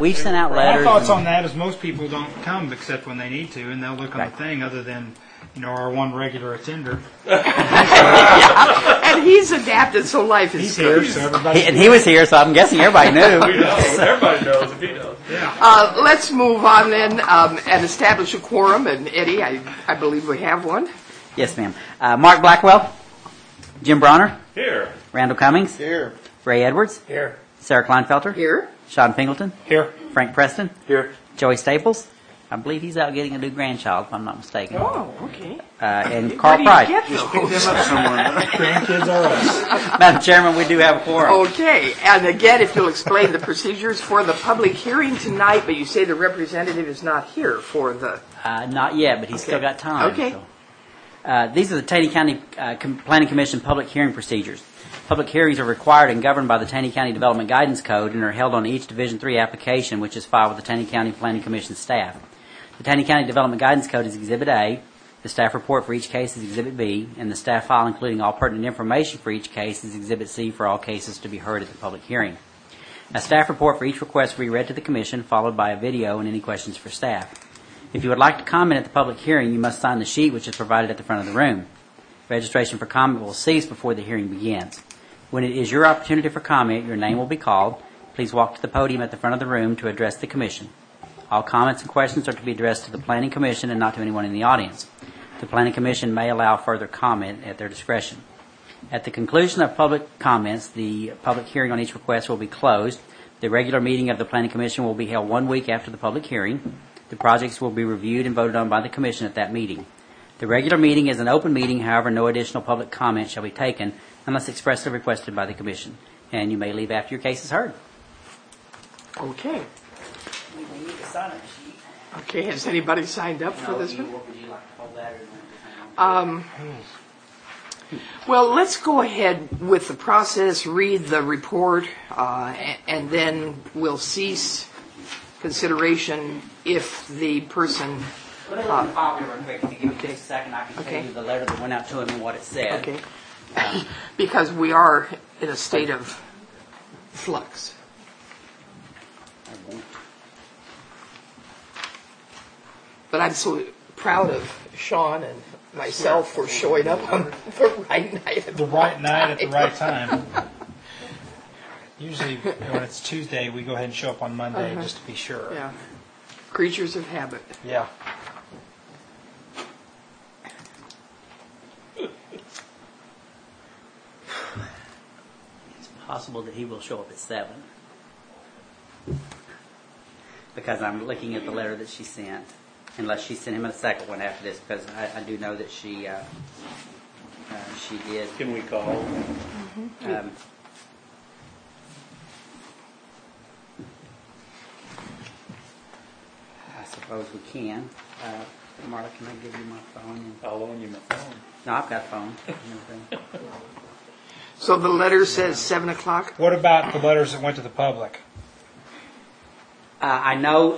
we've sent out My letters. thoughts on that is most people don't come except when they need to, and they'll look on Right. the thing other than, our one regular attender. And he's adapted, so life is He's good. here, so everybody. And he was here, so I'm guessing everybody knew. Everybody knows if he knows. Yeah. Let's move on then and establish a quorum. And Eddie, I believe we have one. Yes, ma'am. Mark Blackwell, Jim Bronner, Here. Randall Cummings, Here. Ray Edwards, Here. Sarah Kleinfelter, Here. Sean Pingleton, Here. Frank Preston, Here. Joey Staples. I believe he's out getting a new grandchild, if I'm not mistaken. Oh, okay. And Where Carl do you Price. get those? Grandkids are us. Madam Chairman, we do have a quorum. Okay, and again, if you'll explain the procedures for the public hearing tonight, but you say the representative is not here for the... Not yet, but he's still got time. Okay. So. These are the Taney County Planning Commission public hearing procedures. Public hearings are required and governed by the Taney County Development Guidance Code and are held on each Division III application which is filed with the Taney County Planning Commission staff. The Taney County Development Guidance Code is Exhibit A, the staff report for each case is Exhibit B, and the staff file including all pertinent information for each case is Exhibit C for all cases to be heard at the public hearing. A staff report for each request will be read to the Commission, followed by a video and any questions for staff. If you would like to comment at the public hearing, you must sign the sheet which is provided at the front of the room. Registration for comment will cease before the hearing begins. When it is your opportunity for comment, your name will be called. Please walk to the podium at the front of the room to address the Commission. All comments and questions are to be addressed to the Planning Commission and not to anyone in the audience. The Planning Commission may allow further comment at their discretion. At the conclusion of public comments, the public hearing on each request will be closed. The regular meeting of the Planning Commission will be held 1 week after the public hearing. The projects will be reviewed and voted on by the Commission at that meeting. The regular meeting is an open meeting, however, no additional public comment shall be taken unless expressly requested by the Commission. And you may leave after your case is heard. Okay. We need to sign a sheet. Okay, has anybody signed up for this one? Would you like to hold that or Well, let's go ahead with the process, read the report, and then we'll cease consideration if the person... Let me look at the file real quick. If you give me Okay. just a second, I can Okay. tell you the letter that went out to him and what it said. Okay. Because we are in a state of flux. I won't. But I'm so proud of Sean and myself for showing up on the right night. The right night at the right time. Usually, when it's Tuesday, we go ahead and show up on Monday just to be sure. Yeah. Creatures of habit. Yeah. It's possible that he will show up at 7. Because I'm looking at the letter that she sent. Unless she sent him a second one after this, because I do know that she did. Can we call? I suppose we can. Marla, can I give you my phone? I'll loan you my phone. No, I've got a phone. and everything. So the letter says 7 o'clock? What about the letters that went to the public? I know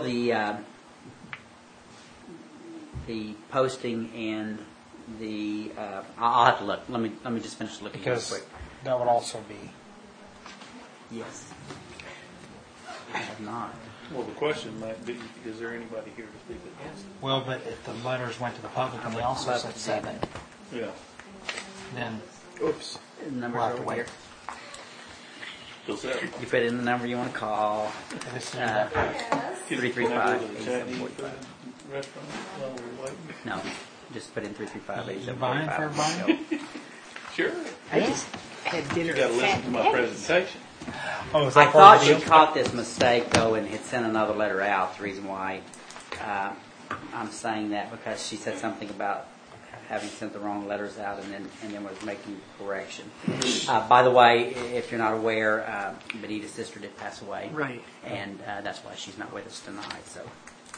the posting and the. I'll have to look. Let me just finish looking real Because quick. that would also be. Yes. I have not. Well, the question might be, is there anybody here to speak against it? Well, but if the letters went to the public and they also said 7, Yeah. then Oops. The number's We'll have to over wait. here. Still set. You put in the number you want to call. this is 335 Can I go to the Chinese restaurant while we're waiting? No, just put in 335 You buying for 8745. everybody? Sure. I just had dinner You got to listen to my presentation. Oh, is I that part thought of the she deal? caught this mistake, though, and had sent another letter out. The reason why I'm saying that, because she said something about having sent the wrong letters out and then was making a correction. By the way, if you're not aware, Benita's sister did pass away. Right. And that's why she's not with us tonight. So.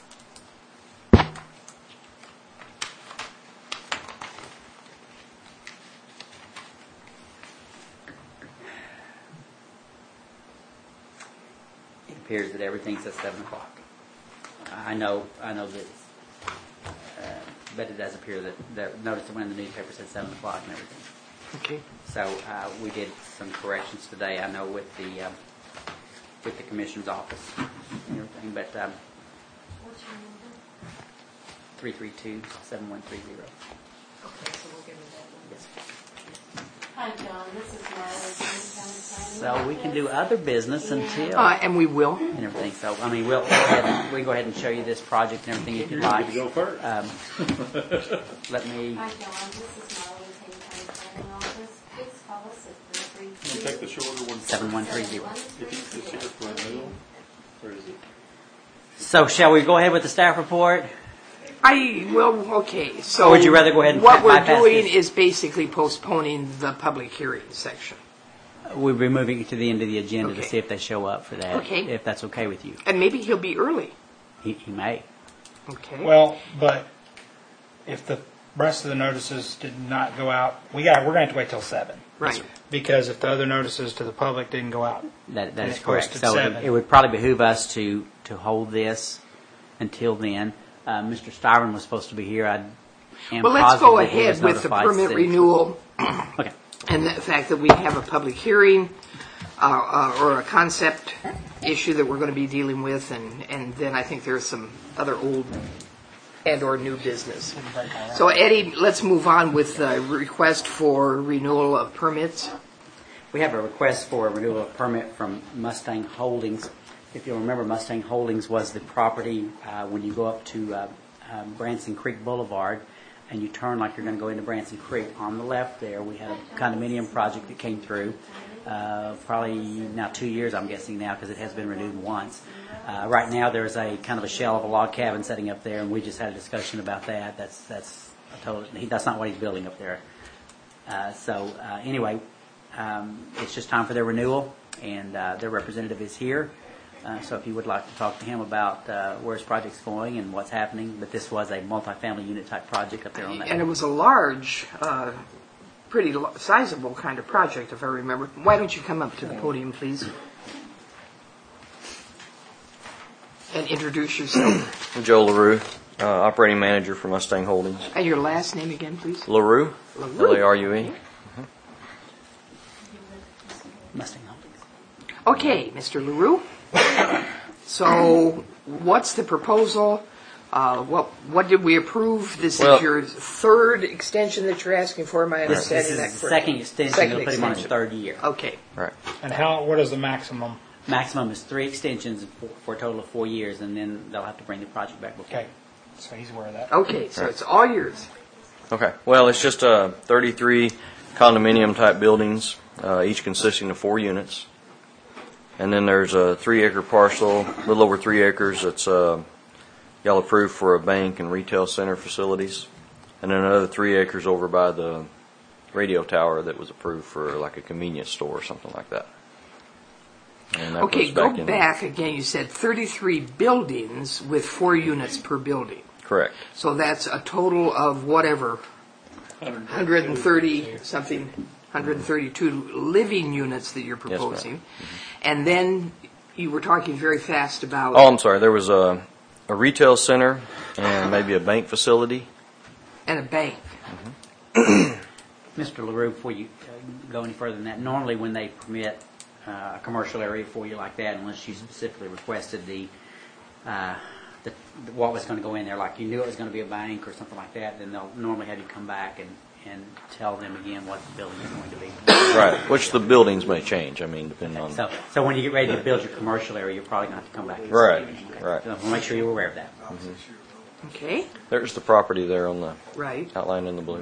It appears that everything's at 7 o'clock. I know that, but it does appear that the notice that went in the newspaper said 7 o'clock and everything. Okay. So we did some corrections today. I know with with the commissioner's office and everything. But 332-7130. Okay, so we'll give you that one. Yes. Hi, John. This is Marla, County Planning So we can do other business until And we will. and everything. So I mean, we go ahead and show you this project and everything if you like. Go first. Let me. Hi, John. This is Marla, County Planning Office. Please call us at Can you take the 332. shorter one? 7130. If he's just here for a renewal, or is it? So shall we go ahead with the staff report? Okay, so. Or would you rather go ahead and what we're bypass doing this? is basically postponing the public hearing section. We'll be moving it to the end of the agenda to Okay. see if they show up for that. Okay. If that's okay with you. And maybe he'll be early. He may. Okay. Well, but if the rest of the notices did not go out, we're going to have to wait till 7. Right. Because if the other notices to the public didn't go out. That And is it correct. posted So 7. it would probably behoove us to hold this until then. Mr. Styron was supposed to be here. I am Well, let's go positive he was ahead with the notified permit since- renewal Okay. and the fact that we have a public hearing or a concept issue that we're going to be dealing with, and then I think there's some other old and/or new business. So, Eddie, let's move on with the request for renewal of permits. We have a request for a renewal of permit from Mustang Holdings. If you'll remember, Mustang Holdings was the property when you go up to Branson Creek Boulevard and you turn like you're going to go into Branson Creek. On the left there, we had a condominium project that came through, probably now 2 years, I'm guessing now, because it has been renewed once. Right now, there's a kind of a shell of a log cabin setting up there, and we just had a discussion about that. That's not what he's building up there. Anyway, it's just time for their renewal, and their representative is here. So if you would like to talk to him about where his project's going and what's happening, but this was a multifamily unit type project up there on that. And it was a large, pretty sizable kind of project, if I remember. Why don't you come up to the podium, please? And introduce yourself. I'm Joe LaRue, operating manager for Mustang Holdings. And your last name again, please? LaRue, LaRue. L-A-R-U-E. Mustang Holdings. Okay, Mr. LaRue. So, what's the proposal? What did we approve? This Well- is your third extension that you're asking for. Am I This understanding is that the correctly? second extension. Second They'll put him on his extension. third year. Okay. Right. And what is the maximum? Maximum is 3 extensions for a total of 4 years, and then they'll have to bring the project back before. Okay, so he's aware of that. Okay, so Right. it's all yours. Okay. Well, it's just 33 condominium type buildings, each consisting of 4 units. And then there's a 3-acre parcel, a little over 3 acres, that's y'all approved for a bank and retail center facilities. And then another 3 acres over by the radio tower that was approved for like a convenience store or something like that. And that Okay, goes go in- back again. You said 33 buildings with 4 units per building. Correct. So that's a total of whatever, 130 something, 132 living units that you're Yes, ma'am. proposing. And then you were talking very fast about. Oh, I'm sorry. There was a retail center and maybe a bank facility. And a bank. Mr. LaRue, before you go any further than that, normally when they permit a commercial area for you like that, unless you specifically requested what was going to go in there, like you knew it was going to be a bank or something like that, then they'll normally have you come back and tell them again what the building is going to be. Right. Which the buildings may change. I mean, depending on. So when you get ready to build your commercial area, you're probably going to have to come back. And Right, see. Okay. right. So we'll make sure you're aware of that. Okay, There's the property there on the right. outline in the blue.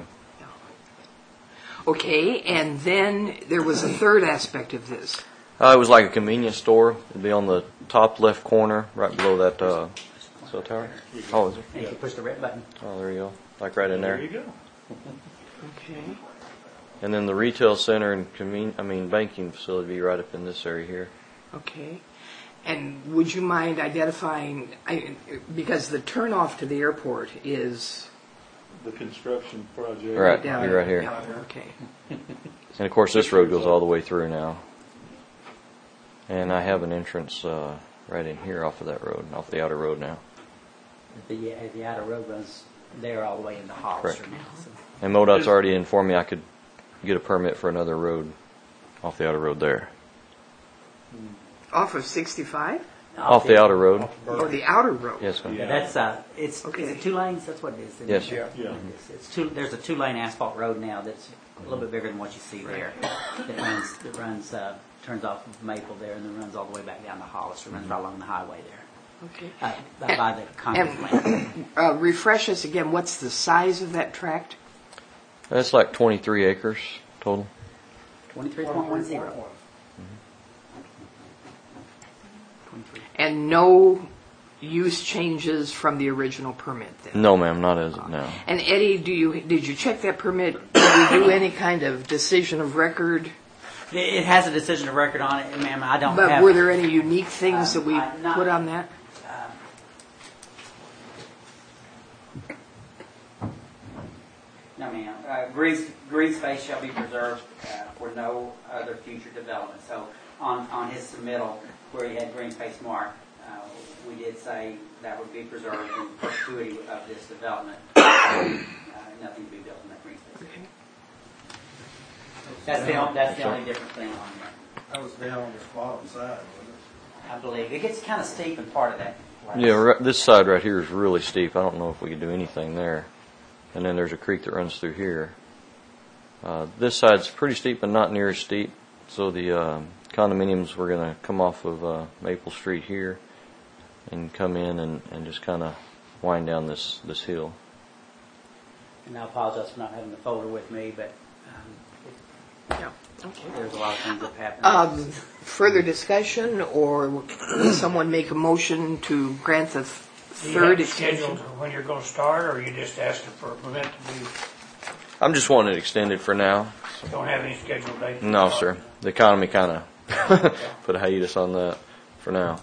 Okay, and then there was a third aspect of this. It was like a convenience store. It'd be on the top left corner, right below that cell tower. Oh, is it? And if you push the red button, Oh, there you go. Like right in There you there. go. Okay. And then the retail center and banking facility would be right up in this area here. Okay. And would you mind identifying, because the turnoff to the airport is The construction project. Right. down You're right here. down there, okay. And of course, this road goes all the way through now. And I have an entrance right in here off of that road, off the outer road now. the outer road runs there all the way into Hollister Correct. now. So. And MoDOT's already informed me I could get a permit for another road off the outer road there. Off of 65? Off the outer road. Or the outer road? Yes, ma'am. Yeah, that's, it's, Okay. is it 2 lanes? That's what it is. isn't Yes, it? sir. Yeah. It's 2, there's a 2-lane asphalt road now that's a little bit bigger than what you see there. That runs, turns off of Maple there and then runs all the way back down to Hollis. It runs right along the highway there. Okay. By the concrete plant. Refresh us again, what's the size of that tract? That's like 23 acres total. 23.10. 23. And no use changes from the original permit then? No, ma'am, not as of now. And Eddie, did you check that permit? Did you do any kind of decision of record? It has a decision of record on it, ma'am. I don't But have. were there any unique things that we not- put on that? No, ma'am. Green space shall be preserved for no other future development. So on his submittal, where he had green space marked, we did say that would be preserved in perpetuity of this development. Nothing to be built in that green space. Okay. That's the only different thing on there. That was down on the bottom side, wasn't it? I believe it gets kind of steep in part of that. place. Yeah, this side right here is really steep. I don't know if we could do anything there. And then there's a creek that runs through here. This side's pretty steep, but not near as steep. So the condominiums were going to come off of Maple Street here and come in and just kind of wind down this hill. And I apologize for not having the folder with me, but Yeah. Okay. there's a lot of things that have happened. Further discussion, or will someone make a motion to grant the Do you third have scheduled extension? when you're going to start, or you just asking for a permit to be, I'm just wanting it extended for now. don't have any scheduled date? No, sir. The economy kind of put a hiatus on that for now.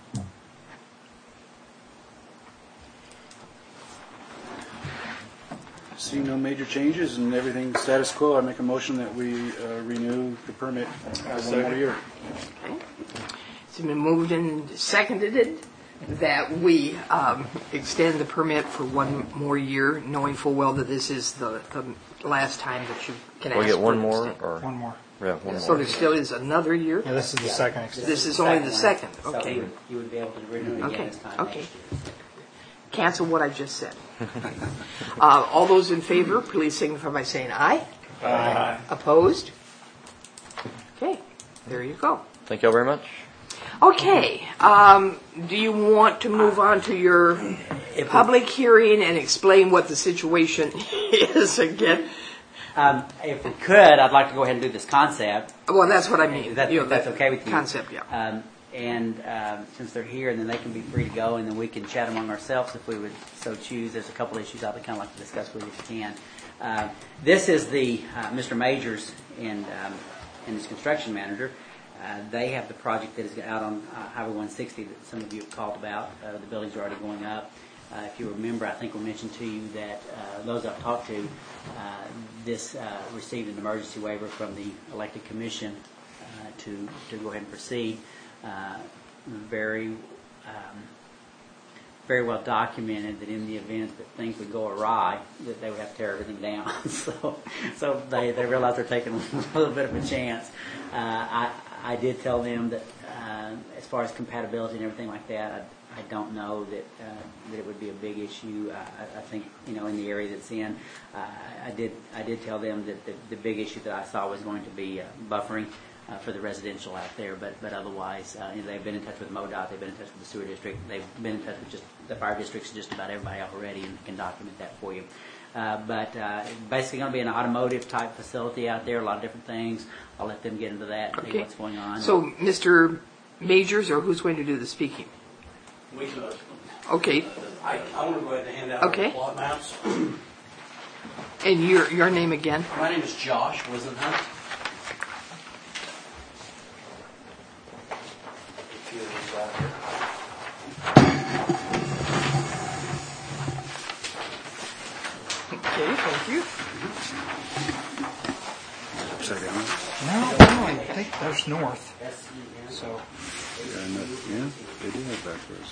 See no major changes and everything status quo, I make a motion that we renew the permit one more year. Okay. It's been moved and seconded that we extend the permit for one more year, knowing full well that this is the last time that you can ask We'll get for one an more, extension. or One more. yeah, one So more. there still is another year? Yeah, this is the second extension. This is only the second, So okay. you would be able to renew it again Okay, this time okay. next year. Cancel what I just said. All those in favor, please signify by saying aye. Aye. Opposed? Okay, there you go. Thank y'all very much. Okay, do you want to move on to your public hearing and explain what the situation is again? If we could, I'd like to go ahead and do this concept. Well, that's what I mean. That's, You know, that's that okay with you. Concept, yeah. Since they're here, and then they can be free to go, and then we can chat among ourselves if we would so choose. There's a couple issues I'd kind of like to discuss with you if you can. This is the Mr. Majors and his construction manager. They have the project that is out on Highway 160 that some of you have called about. The buildings are already going up. If you remember, I think we mentioned to you that those I've talked to, this received an emergency waiver from the elected commission to go ahead and proceed. Very well documented that in the event that things would go awry, that they would have to tear everything down. so they realize they're taking a little bit of a chance. I did tell them that as far as compatibility and everything like that, I don't know that it would be a big issue. I think in the area that's in, I did tell them that the big issue that I saw was going to be buffering for the residential out there, but otherwise, they've been in touch with MoDOT, they've been in touch with the sewer district, they've been in touch with just the fire districts, just about everybody already, and can document that for you. But basically going to be an automotive type facility out there, a lot of different things. I'll let them get into that and tell you Okay. what's going on. So, Mr. Majors, or who's going to do the speaking? We could. Okay, I want to go ahead and hand out Okay. the plot maps. and your name again? My name is Josh Wisenhunt. A few of these out here. Okay, thank you. Upside down. No, I think that's north. So Yeah, they do have backwards.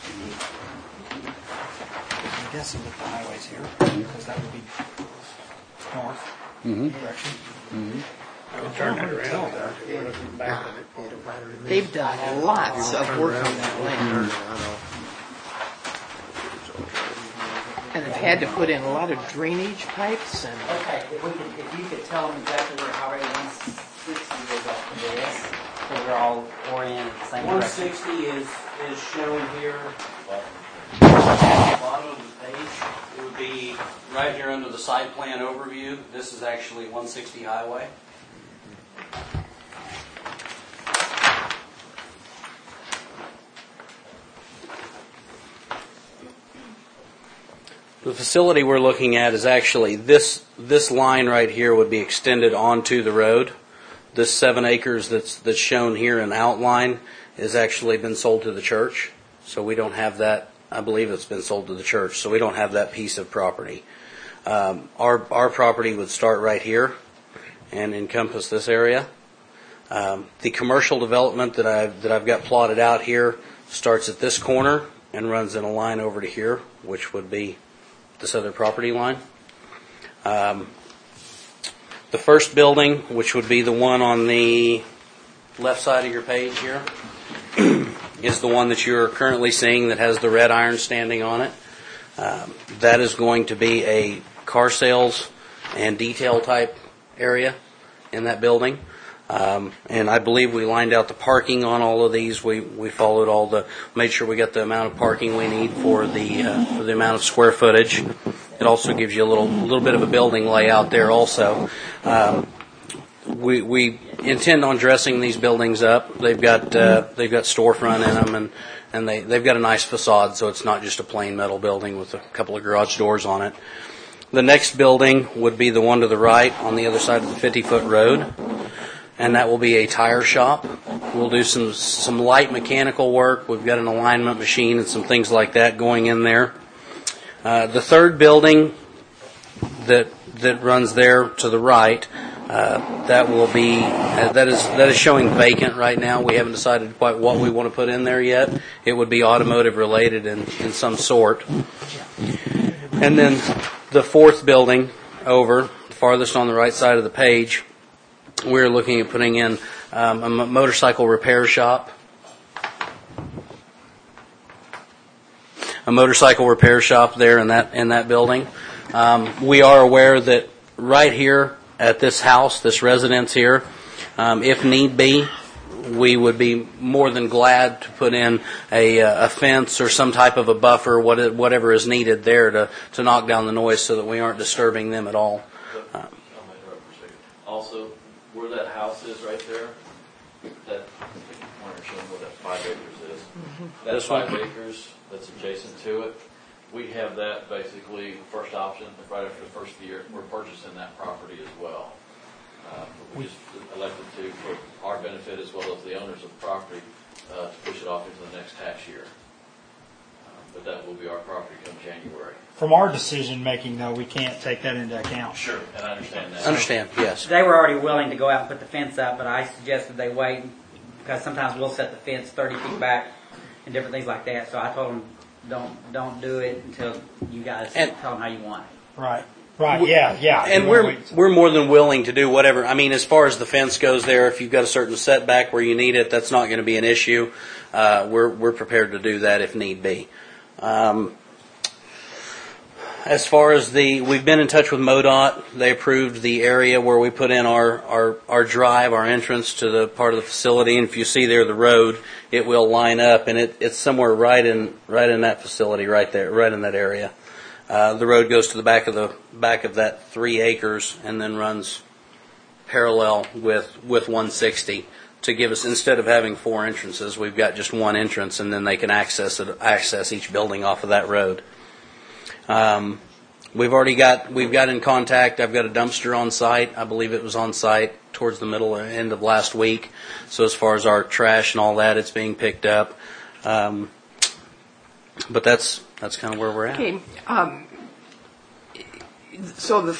I'm guessing that the highway's here, because that would be north direction. Mm-hmm. Turn that around. They've done lots of work on that land. And they've had to put in a lot of drainage pipes and. Okay, if you could tell them exactly where Highway 160 is off of this, because they're all oriented the same direction. 160 is shown here. At the bottom of the page, it would be right here under the site plan overview. This is actually 160 Highway. The facility we're looking at is actually this line right here would be extended onto the road. This 7 acres that's shown here in outline has actually been sold to the church. So we don't have that. I believe it's been sold to the church. So we don't have that piece of property. Our property would start right here and encompass this area. The commercial development that I've got plotted out here starts at this corner and runs in a line over to here, which would be this other property line. The first building, which would be the one on the left side of your page here, is the one that you're currently seeing that has the red iron standing on it. That is going to be a car sales and detail type area in that building. And I believe we lined out the parking on all of these. We followed made sure we got the amount of parking we need for the amount of square footage. It also gives you a little bit of a building layout there also. We intend on dressing these buildings up. They've got storefront in them and they've got a nice facade, so it's not just a plain metal building with a couple of garage doors on it. The next building would be the one to the right on the other side of the 50-foot road. And that will be a tire shop. We'll do some light mechanical work. We've got an alignment machine and some things like that going in there. The third building that runs there to the right, that is showing vacant right now. We haven't decided quite what we want to put in there yet. It would be automotive related in some sort. And then the fourth building over, farthest on the right side of the page, we're looking at putting in a motorcycle repair shop. A motorcycle repair shop there in that building. We are aware that right here at this house, this residence here, if need be, we would be more than glad to put in a fence or some type of a buffer, whatever is needed there to knock down the noise so that we aren't disturbing them at all. Also, where that house is right there, that, I want to show them what that 5 acres is. That This one? 5 acres that's adjacent to it, we have that basically first option, right after the first year, we're purchasing that property as well. We just elected to, for our benefit as well as the owners of the property, to push it off into the next tax year. But that will be our property come January. From our decision making, though, we can't take that into account. Sure, and I understand that. Understand, yes. They were already willing to go out and put the fence up, but I suggested they wait because sometimes we'll set the fence 30 feet back and different things like that. So I told them, don't do it until you guys tell them how you want it. Right. Yeah. And we're more than willing to do whatever. I mean, as far as the fence goes there, if you've got a certain setback where you need it, that's not going to be an issue. We're prepared to do that if need be. As far as we've been in touch with MoDOT. They approved the area where we put in our drive, our entrance to the part of the facility. And if you see there the road, it will line up, and it's somewhere right in that facility, right there, right in that area. The road goes to the back of that 3 acres and then runs parallel with 160 to give us, instead of having 4 entrances, we've got just one entrance, and then they can access each building off of that road. We've got in contact. I've got a dumpster on site. I believe it was on site towards the end of last week. So as far as our trash and all that, it's being picked up. But that's kind of where we're at. Okay. So the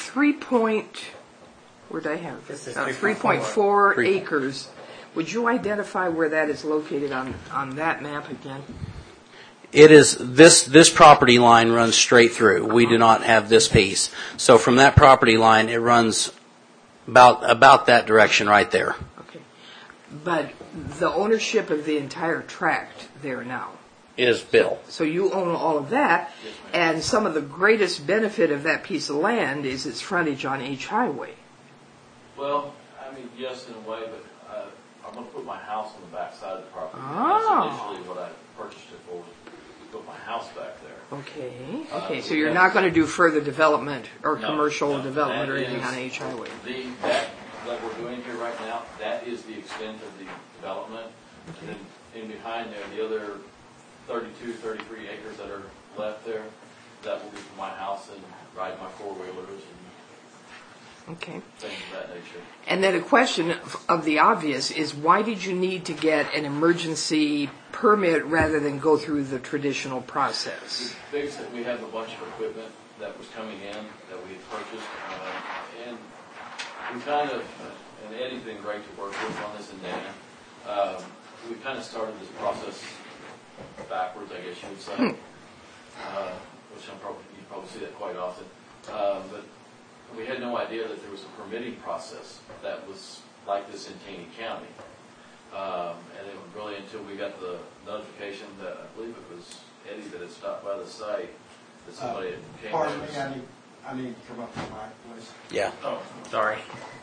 3.4 acres, would you identify where that is located on that map again? It is this property line runs straight through. We do not have this piece. So from that property line, it runs about that direction right there. Okay. But the ownership of the entire tract there now. Is Bill. So you own all of that, and some of the greatest benefit of that piece of land is its frontage on H Highway. Well, I mean, yes, in a way, but I'm going to put my house on the back side of the property. Oh. That's initially what I purchased it for, was to put my house back there. Okay, so you're not going to do further development or No, commercial no, development or that anything is- on H Highway? That we're doing here right now, that is the extent of the development. And then in behind there, the other 32, 33 acres that are left there, that will be for my house and ride my four-wheelers and Okay. things of that nature. And then a question of the obvious is, why did you need to get an emergency permit rather than go through the traditional process? The biggest that we have a bunch of equipment that was coming in that we had purchased, and we kind of, and Eddie's been great to work with on this, and Dan, we kind of started this process backwards, I guess you would say, which you probably see that quite often. But we had no idea that there was a permitting process that was like this in Taney County. And it was really until we got the notification that, I believe it was Eddie that had stopped by the site, that somebody had came. Pardon me, I need to come up to the mic, please. Yeah. Oh, sorry.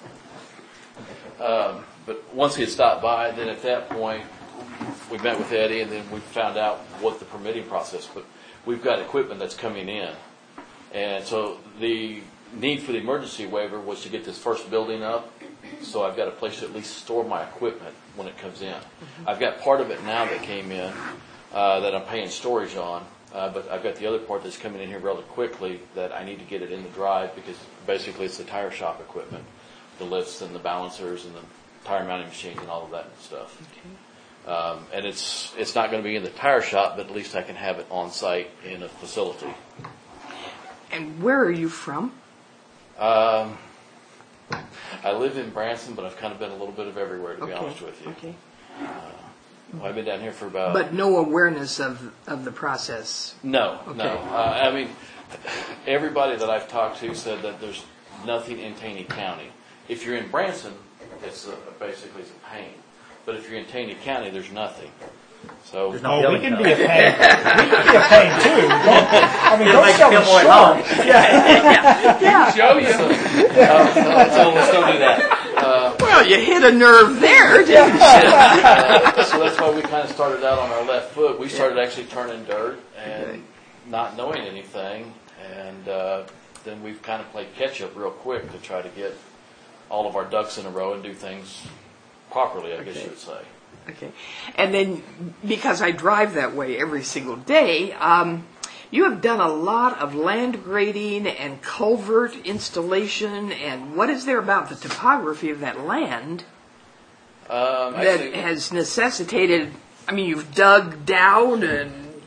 But once he had stopped by, then at that point, we met with Eddie, and then we found out what the permitting process. But we've got equipment that's coming in, and so the need for the emergency waiver was to get this first building up. So I've got a place to at least store my equipment when it comes in. I've got part of it now that came in that I'm paying storage on, but I've got the other part that's coming in here rather quickly that I need to get it in the drive, because basically it's the tire shop equipment, the lifts and the balancers and the tire mounting machines and all of that stuff. And it's not going to be in the tire shop, but at least I can have it on site in a facility. And where are you from? I live in Branson, but I've kind of been a little bit of everywhere, to be honest with you. Okay. I've been down here for about... But no awareness of the process. No. Okay. I mean, everybody that I've talked to said that there's nothing in Taney County. If you're in Branson, it's basically it's a pain. But if you're in Taney County, there's nothing. So There's no We building can code. be a pain. We can be a pain too. I mean, It'll don't make you sell feel me more at short. home. show you. So let's don't do that. Well, you hit a nerve there, didn't you? So that's why we kind of started out on our left foot. We started actually turning dirt and not knowing anything, and then we've kind of played catch up real quick to try to get all of our ducks in a row and do things properly, I guess you would say. Okay. And then, because I drive that way every single day, you have done a lot of land grading and culvert installation, and what is there about the topography of that land that has necessitated, I mean, you've dug down and...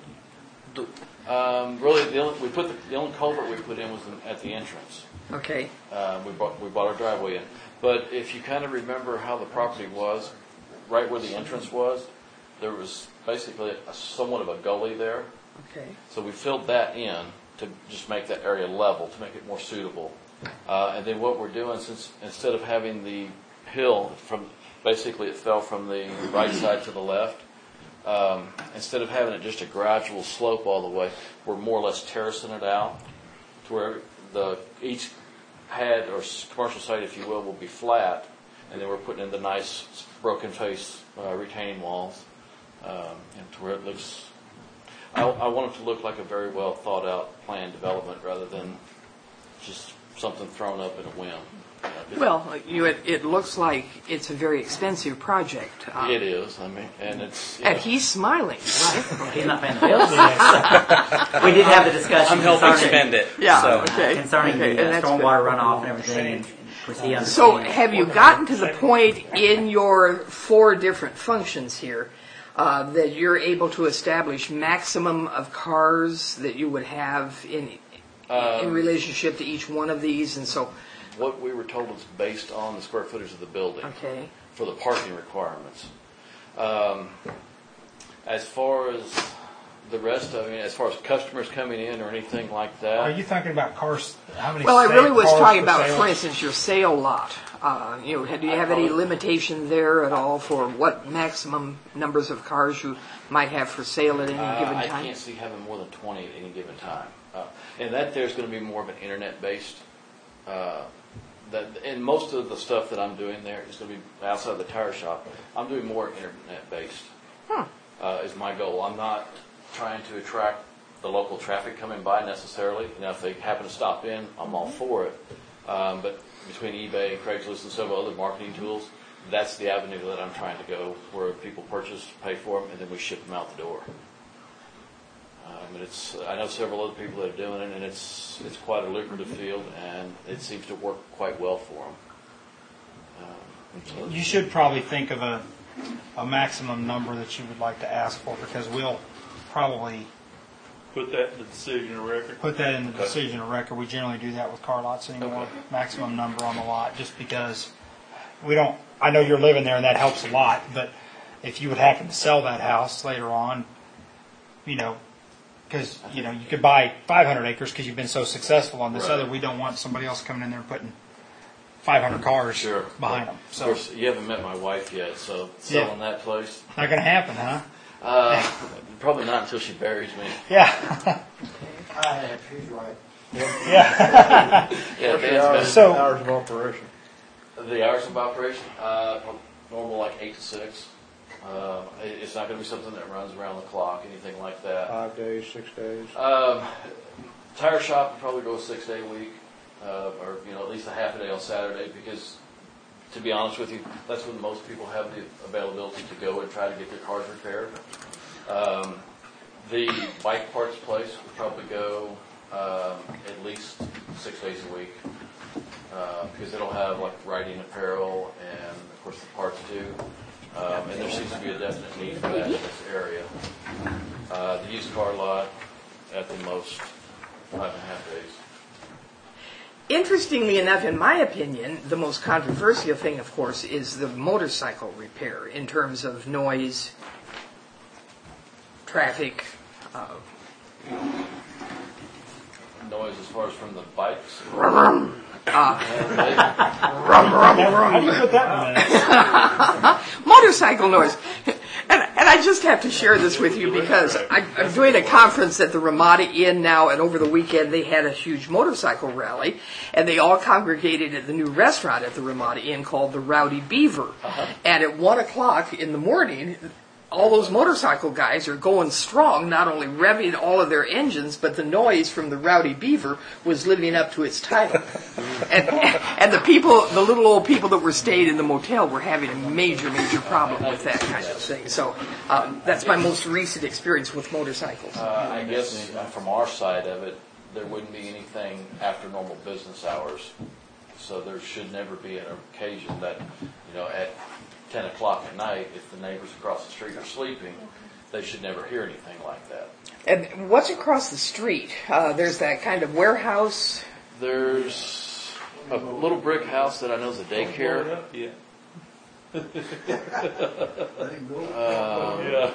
Really, the only culvert we put in was at the entrance. Okay. We bought our driveway in. But if you kind of remember how the property was, right where the entrance was, there was basically somewhat of a gully there. Okay. So we filled that in to just make that area level, to make it more suitable. And then what we're doing, since instead of having the hill basically it fell from the right side to the left, instead of having it just a gradual slope all the way, we're more or less terracing it out to where each pad or commercial site, if you will be flat, and then we're putting in the nice broken face retaining walls, and to where it looks. I want it to look like a very well thought out planned development rather than just something thrown up in a whim. Well, it looks like it's a very expensive project. It is. I mean, and it's. And he's smiling, right? He's not paying the bills. We did have the discussion. I'm helping concerning- spend it. Yeah. So. Okay. Concerning Okay, the and that's stormwater good. runoff and everything. And was he So understanding? have you gotten to the point in your 4 different functions here that you're able to establish maximum of cars that you would have in relationship to each one of these? And so, What we were told was based on the square footage of the building. okay. For the parking requirements. As far as The rest, I mean, as far as customers coming in or anything like Are that, you thinking about cars? How many? Well, I really was cars talking per about, sale? for instance, your sale lot. Do you have any limitation there at all for what maximum numbers of cars you might have for sale at any given I time? can't see having more than 20 at any given time. And that there's going to be more of an internet-based. And most of the stuff that I'm doing there is going to be outside the tire shop. I'm doing more internet-based. Is my goal. I'm not trying to attract the local traffic coming by necessarily. Now, if they happen to stop in, I'm all for it. But between eBay, Craigslist, and several other marketing tools, that's the avenue that I'm trying to go, where people purchase, pay for them, and then we ship them out the door. I know several other people that are doing it, and it's quite a lucrative field, and it seems to work quite well for them. You should probably think of a maximum number that you would like to ask for, because we'll probably Put that in the decision of record. put that in the decision of record. We generally do that with car lots anymore. Okay. Maximum number on the lot, just because we don't. I know you're living there, and that helps a lot. But if you would happen to sell that house later on, because you could buy 500 acres because you've been so successful on this Right. other. We don't want somebody else coming in there and putting 500 cars Sure. behind them. Of So course, you haven't met my wife yet, so selling that place, not going to happen, huh? probably not until she buries me. Yeah, I have, she's right. yeah. Yeah, Dan's So- Hours of operation. the hours of operation, normal like 8 to 6. It's not going to be something that runs around the clock, anything like that. 5 days, 6 days. Tire shop would probably go a 6-day week, or at least a half a day on Saturday, because to be honest with you, that's when most people have the availability to go and try to get their cars repaired. The bike parts place would probably go at least 6 days a week, because it'll have like riding apparel and of course the parts too. And there seems to be a definite need for that in this area. The used car lot at the most 5.5 days. Interestingly enough, in my opinion, the most controversial thing, of course, is the motorcycle repair in terms of noise, traffic. Noise as far as from the bikes. How do you put that in minutes? Motorcycle noise. And I just have to share this with you because I'm doing a conference at the Ramada Inn now, and over the weekend they had a huge motorcycle rally, and they all congregated at the new restaurant at the Ramada Inn called the Rowdy Beaver. And at 1 o'clock in the morning, all those motorcycle guys are going strong, not only revving all of their engines, but the noise from the Rowdy Beaver was living up to its title. And the people, the little old people that were staying in the motel were having a major, major problem with that kind of thing. So that's my most recent experience with motorcycles. I guess from our side of it, there wouldn't be anything after normal business hours. So there should never be an occasion that, at 10 o'clock at night, if the neighbors across the street are sleeping, they should never hear anything like that. And what's across the street? There's that kind of warehouse. There's a little brick house that I know is a daycare. Yeah. Yeah.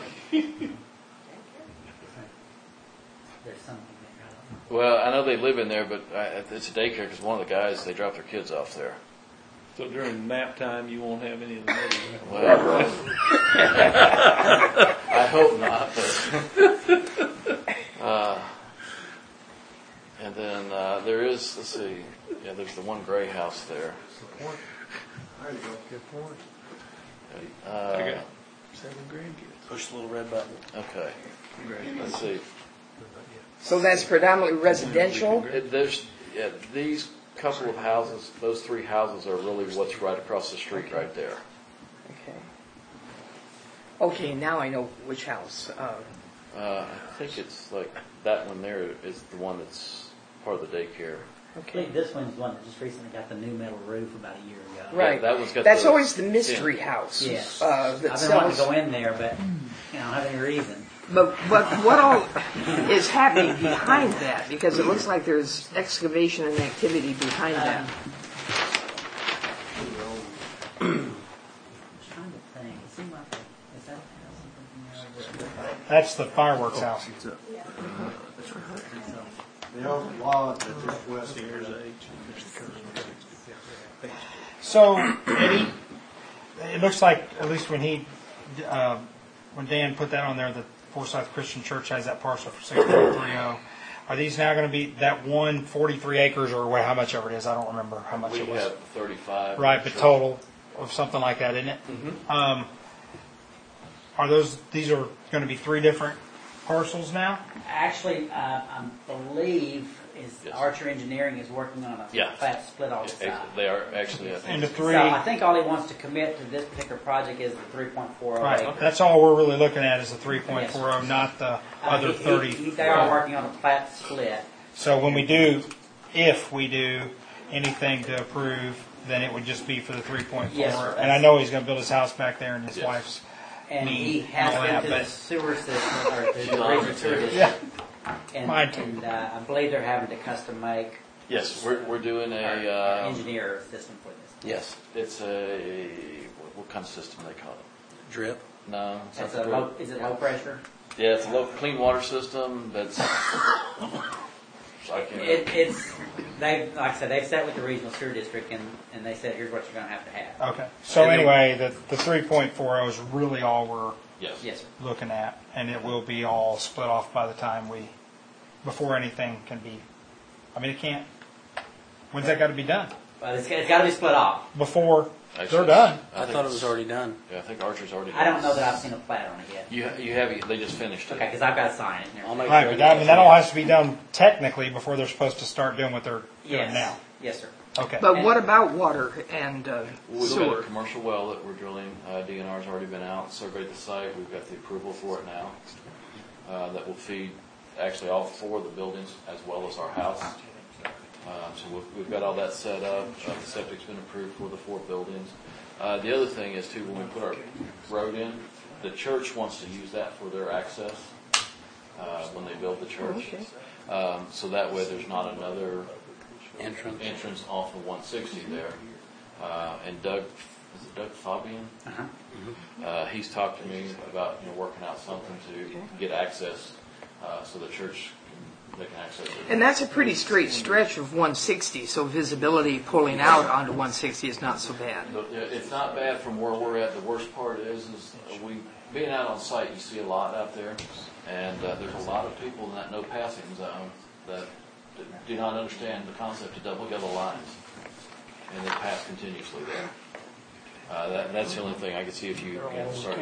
There's something there. Well, I know they live in there, but it's a daycare because one of the guys, they drop their kids off there. So during nap time, you won't have any of the neighbors. Well, I hope not. But, and then there is, let's see, there's the one gray house there. There you go. Good point. I got 7 grandkids. Push the little red button. Okay, let's see. So that's predominantly residential. There's these couple of houses, those 3 houses are really what's right across the street right there. Okay. Okay, now I know which house. I think it's like that one there is the one that's part of the daycare. I Okay. think this one's one that just recently got the new metal roof about a year ago. Right. that one's got That's the- always the mystery house. Yes. That I've been wanting to sells. go in there, but I don't have any reason. But what all is happening behind that? Because it looks like there's excavation and activity behind that. I was trying to thing. It seemed like, is that something? That's the fireworks house. The old lot that's just west of here. So, Eddie, it looks like, at least when when Dan put that on there, the Forsyth Christian Church has that parcel for 6.30. Are these now going to be that 143 acres or how much ever it is? I don't remember how much We it was. have 35. Right, but total of something like that, isn't it? These are going to be 3 different parcels now? Actually, I believe Yes. Archer Engineering is working on a Yeah. plat split all this out. They are actually, I And think, the So 3, I think all he wants to commit to this particular project is the 3.40 right, acres. that's all we're really looking at is the 3.40, not the other 30. They are working on a plat split. So when if we do anything to approve, then it would just be for the 3.4. Yes, sir. And I know he's going to build his house back there and his Yes. wife's. And he Neat. has All been that, to the but- sewer system, or the She's on regional it, sewer too. district. Yeah. And, Mine too. and I believe they're having to custom make yes, we're doing our a, engineer system for this. Yes. it's a, what kind of system they call it? Drip. No. it's That's not a the low, grid. is it low pressure? Yeah, it's a low, clean water system that's, I can't. It's, like I said, they've sat with the regional sewer district and they said, here's what you're going to have. Okay. So And then- anyway, the 3.40 is really all we're Yes. Yes, sir. looking at, and it will be all split off by the time before anything can be, I mean, it can't, when's that got to be done? But it's got to be split off. Before Actually, they're done. I thought it was already done. Yeah, I think Archer's already. I don't know that I've seen a plat on it yet. You have, they just finished it. Okay, because I've got to sign it. and I'll everything. make Right, sure but I that, I get mean, it that to all you. has to be done technically before they're supposed to start doing what they're doing Yes. now. Yes, sir. Okay. But what about water and We've got a sewer? commercial well that we're drilling. DNR's already been out, surveyed the site. We've got the approval for it now. That will feed actually all 4 of the buildings as well as our house. So we've got all that set up. The septic's been approved for the 4 buildings. The other thing is too, when we put our road in, the church wants to use that for their access when they build the church. Okay. So that way there's not another Entrance. off of 160 there. And Doug, is it Doug Fabian? Uh-huh. He's talked to me about working out something to get access so the church they can access it. And that's a pretty straight stretch of 160, so visibility pulling out onto 160 is not so bad. It's not bad from where we're at. The worst part is we being out on site, you see a lot out there, and there's a lot of people in that no passing zone that do not understand the concept of double yellow lines, and they pass continuously there. That's the only thing I could see if you start.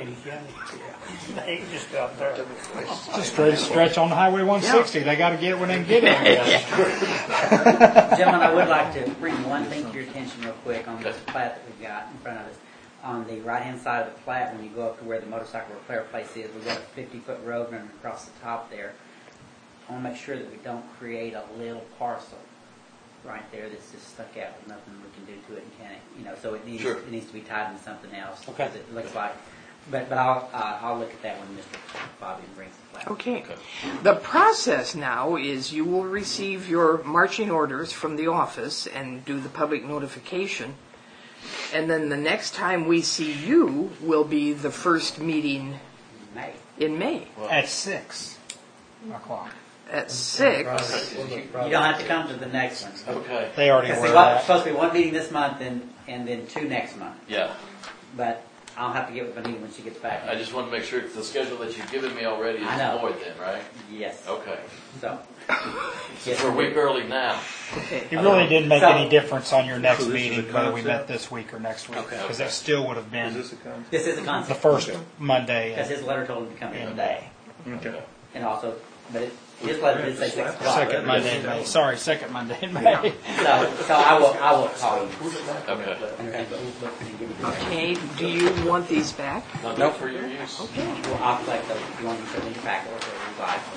They just got there. It's a straight stretch on Highway 160. They got to get it when they can get it. Gentlemen, I would like to bring one thing to your attention real quick on this plat that we've got in front of us. On the right-hand side of the plat, when you go up to where the motorcycle repair place is, we've got a 50-foot road running across the top there. I want to make sure that we don't create a little parcel right there that's just stuck out with nothing we can do to it, and can it? So it needs Sure. it needs to be tied into something else. Okay. 'Cause it looks like, but I'll look at that when Mr. Fabian brings the plat. Okay. The process now is you will receive your marching orders from the office and do the public notification. And then the next time we see you will be the first meeting May. in May At 6 o'clock. at 6. You don't have to come to the next one. Okay. They already Because were it's that. supposed to be one meeting this month and then 2 next month. Yeah. But I'll have to get with Benita when she gets back. I just want to make sure the schedule that you've given me already is I know. void then, right? Yes. Okay. So. Since we're a week early now. It really didn't make So- any difference on your next So this is meeting a whether we concept? met this week or next week. Okay. Because that still would have Is been this a concept? This is a the concept. first Monday Because his letter told him to come in in today. May. Okay. And also, but his letter did say 6 o'clock. Second Monday in May. Sorry, second Monday in May. So I will call you. Okay. Okay, do you want these back? Not for your use. Okay. Well, I'll collect those if you want me to put them in your packet or whatever you like.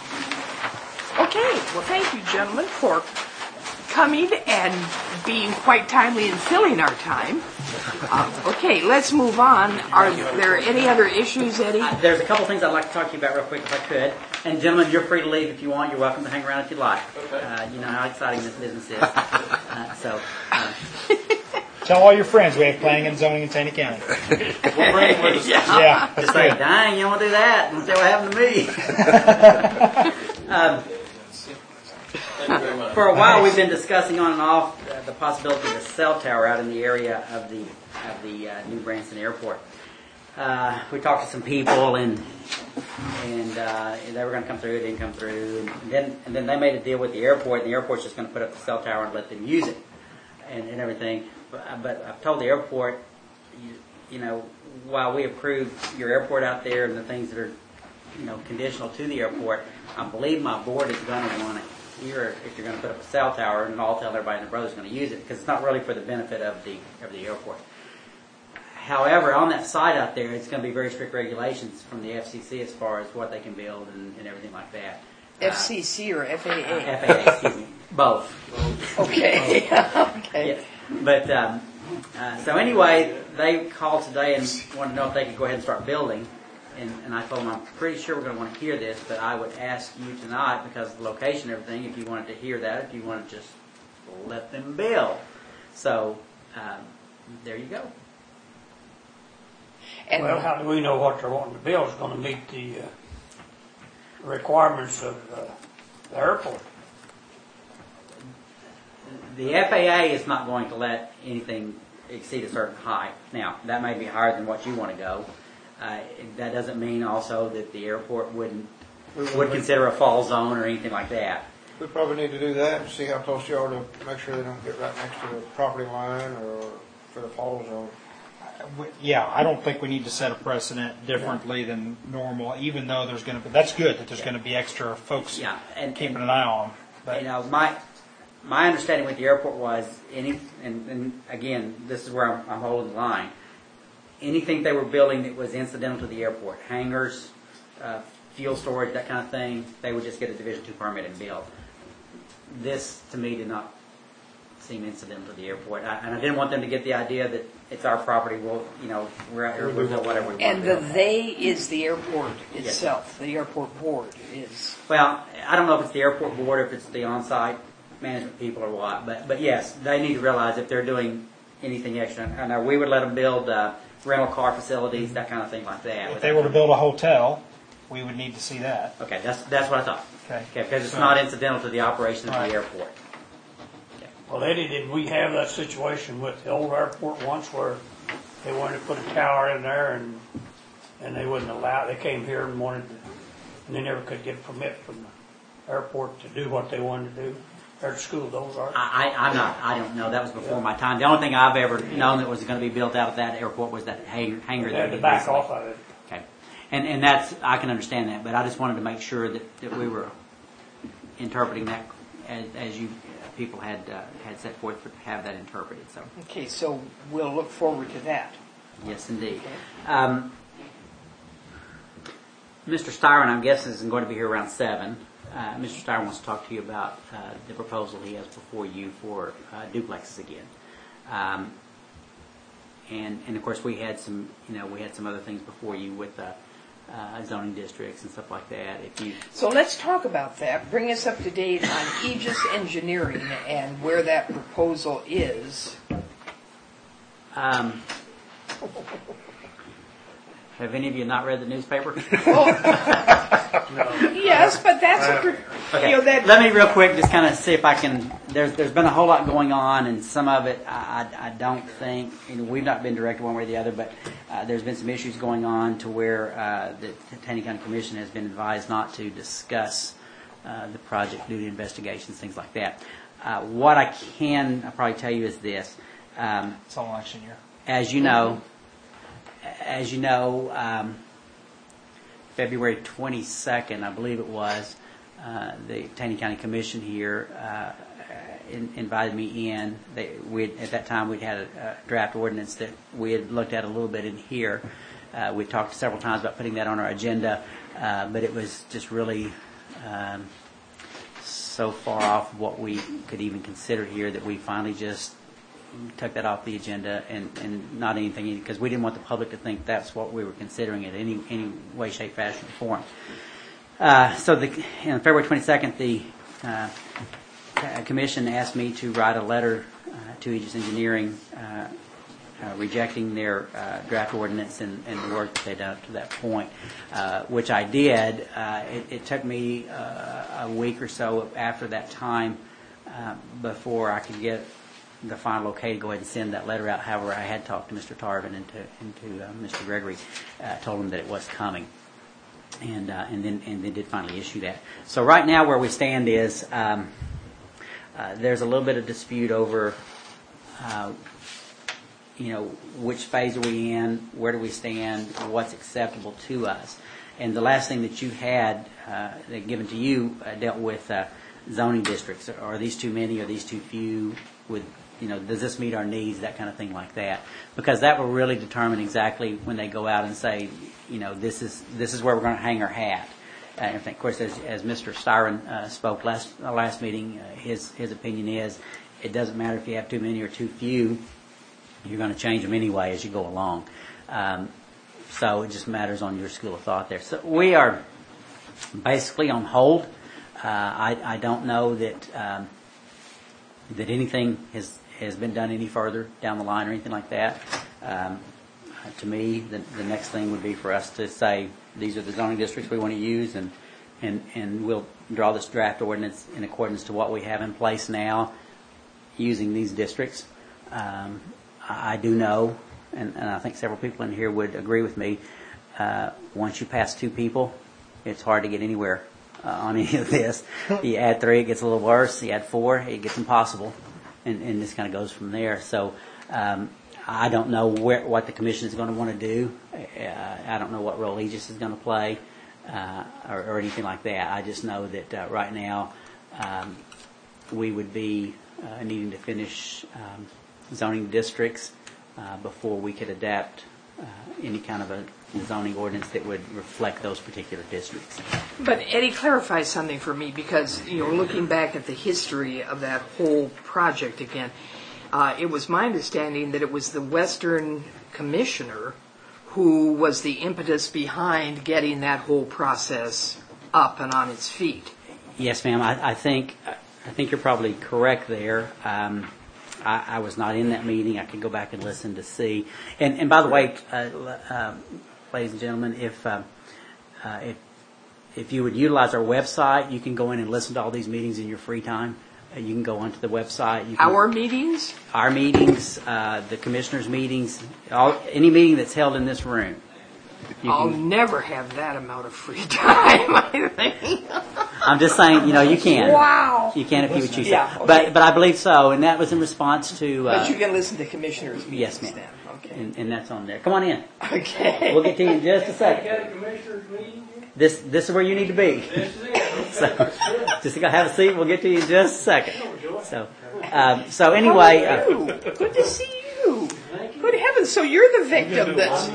Okay, well, thank you, gentlemen, for coming and being quite timely in filling our time. Okay, let's move on. Are there any other issues, Eddie? There's a couple things I'd like to talk to you about real quick if I could. And gentlemen, you're free to leave if you want. You're welcome to hang around if you'd like. Okay. You know how exciting this business is. Tell all your friends we have planning and zoning in Taney County. We'll bring it with us. Yeah, Just say, dang, you don't want to do that. Don't say what happened to me. Thank you very much. For a while, we've been discussing on and off the possibility of a cell tower out in the area of the New Branson Airport. We talked to some people, and they were going to come through. It didn't come through, and then they made a deal with the airport, and the airport's just going to put up the cell tower and let them use it, and everything. But I've told the airport, you know, while we approve your airport out there and the things that are, you know, conditional to the airport, I believe my board is going to want to hear if you're going to put up a cell tower, and I'll tell everybody and their brother's going to use it, because it's not really for the benefit of the airport. However, on that site out there, it's going to be very strict regulations from the FCC as far as what they can build and everything like that. FCC or FAA? FAA, excuse me. Both. Okay. Okay. Yes. But, so anyway, they called today and wanted to know if they could go ahead and start building. And I told them, I'm pretty sure we're going to want to hear this, but I would ask you tonight, because of the location and everything, if you wanted to hear that, if you want to just let them build. So, there you go. And Well, how do we know what they're wanting to build is going to meet the requirements of the airport? The FAA is not going to let anything exceed a certain height. Now, that may be higher than what you want to go. That doesn't mean also that the airport would consider a fall zone or anything like that. We probably need to do that and see how close you are to make sure they don't get right next to the property line or for the fall zone. Yeah, I don't think we need to set a precedent differently than normal, even though there's going to be, that's good that there's going to be extra folks keeping an eye on them. But, You know, my understanding with the airport was and again, this is where I'm holding the line. Anything they were building that was incidental to the airport, hangars, fuel storage, that kind of thing, they would just get a Division II permit and build. This, to me, did not seem incidental to the airport. And I didn't want them to get the idea that it's our property, we'll build whatever we want. And the they is the airport itself. The airport board is. Well, I don't know if it's the airport board or if it's the on-site management people or what, but yes, they need to realize if they're doing anything extra. I know we would let them build rental car facilities, that kind of thing like that. if they were to build a hotel, we would need to see that. Okay, that's what I thought. Okay. Because it's not incidental to the operation of Right. the airport. Well, Eddie, did we have that situation with the old airport once where they wanted to put a tower in there and they wouldn't allow, they came here and wanted to, and they never could get a permit from the airport to do what they wanted to do? Or the school, those are. I don't know. That was before my time. The only thing I've ever known that was going to be built out of that airport was that hangar. They that had we to back recently- off of it. Okay, and that's, I can understand that, but I just wanted to make sure that we were interpreting that as you people had set forth to have that interpreted. So Okay, so we'll look forward to that. yes, indeed. Mr. Styron, I'm guessing, is going to be here around 7. Mr. Styron wants to talk to you about the proposal he has before you for duplexes again. And of course we had some other things before you with zoning districts and stuff like that. So let's talk about that. Bring us up to date on Aegis Engineering and where that proposal is. Have any of you not read the newspaper? Yes, but that's Okay. Let me real quick just kind of see if I can. There's been a whole lot going on, and some of it I don't think, we've not been directed one way or the other, but there's been some issues going on to where the Taney County Commission has been advised not to discuss the project due to investigations, things like that. What I can probably tell you is this. It's all election year. As you know, February 22nd, I believe it was, the Taney County Commission here invited me in. At that time, we'd had a draft ordinance that we had looked at a little bit in here. We talked several times about putting that on our agenda, but it was just really so far off what we could even consider here that we finally just took that off the agenda and not anything, because we didn't want the public to think that's what we were considering in any way, shape, fashion, or form. So on February 22nd, the Commission asked me to write a letter to Aegis Engineering, rejecting their draft ordinance and the work that they'd done up to that point, which I did. It took me a week or so after that time before I could get the final okay to go ahead and send that letter out. However, I had talked to Mr. Tarvin and to Mr. Gregory, told them that it was coming, and they did finally issue that. So right now where we stand is there's a little bit of dispute over which phase are we in, where do we stand, what's acceptable to us. And the last thing that you had given to you dealt with zoning districts. Are these too many? Are these too few? Does this meet our needs? That kind of thing like that. Because that will really determine exactly when they go out and say, this is where we're going to hang our hat. And of course, as Mr. Styron spoke last meeting, his opinion is it doesn't matter if you have too many or too few. You're going to change them anyway as you go along. So it just matters on your school of thought there. So we are basically on hold. I don't know that anything has been done any further down the line or anything like that. To me, the next thing would be for us to say these are the zoning districts we want to use, and we'll draw this draft ordinance in accordance to what we have in place now using these districts. I do know, and I think several people in here would agree with me, once you pass 2 people, it's hard to get anywhere on any of this. You add 3, it gets a little worse. You add 4, it gets impossible. And this kind of goes from there. So I don't know what the commission is going to want to do. I don't know what role Aegis is going to play or anything like that. I just know that right now we would be needing to finish zoning districts before we could adapt any kind of a zoning ordinance that would reflect those particular districts. But Eddie, clarify something for me, because looking back at the history of that whole project again, it was my understanding that it was the Western Commissioner who was the impetus behind getting that whole process up and on its feet. Yes, ma'am. I think you're probably correct there. I was not in that meeting. I could go back and listen to see. And by the way, ladies and gentlemen, if you would utilize our website, you can go in and listen to all these meetings in your free time. You can go onto the website. Our meetings? Our meetings, the commissioners' meetings, any meeting that's held in this room. I'll never have that amount of free time, I think. I'm just saying, you can. Wow. You can if you would choose Yeah, that. okay. But I believe so, and that was in response to... but you can listen to commissioners' meetings. Yes, ma'am. Then. Okay. And that's on there. Come on in. Okay. We'll get to you in just a second. Got a commissioners meeting? This is where you need to be. This is it. So, just go have a seat. We'll get to you in just a second. So anyway... How are you? Good to see you. Good heavens, so you're the victim that's...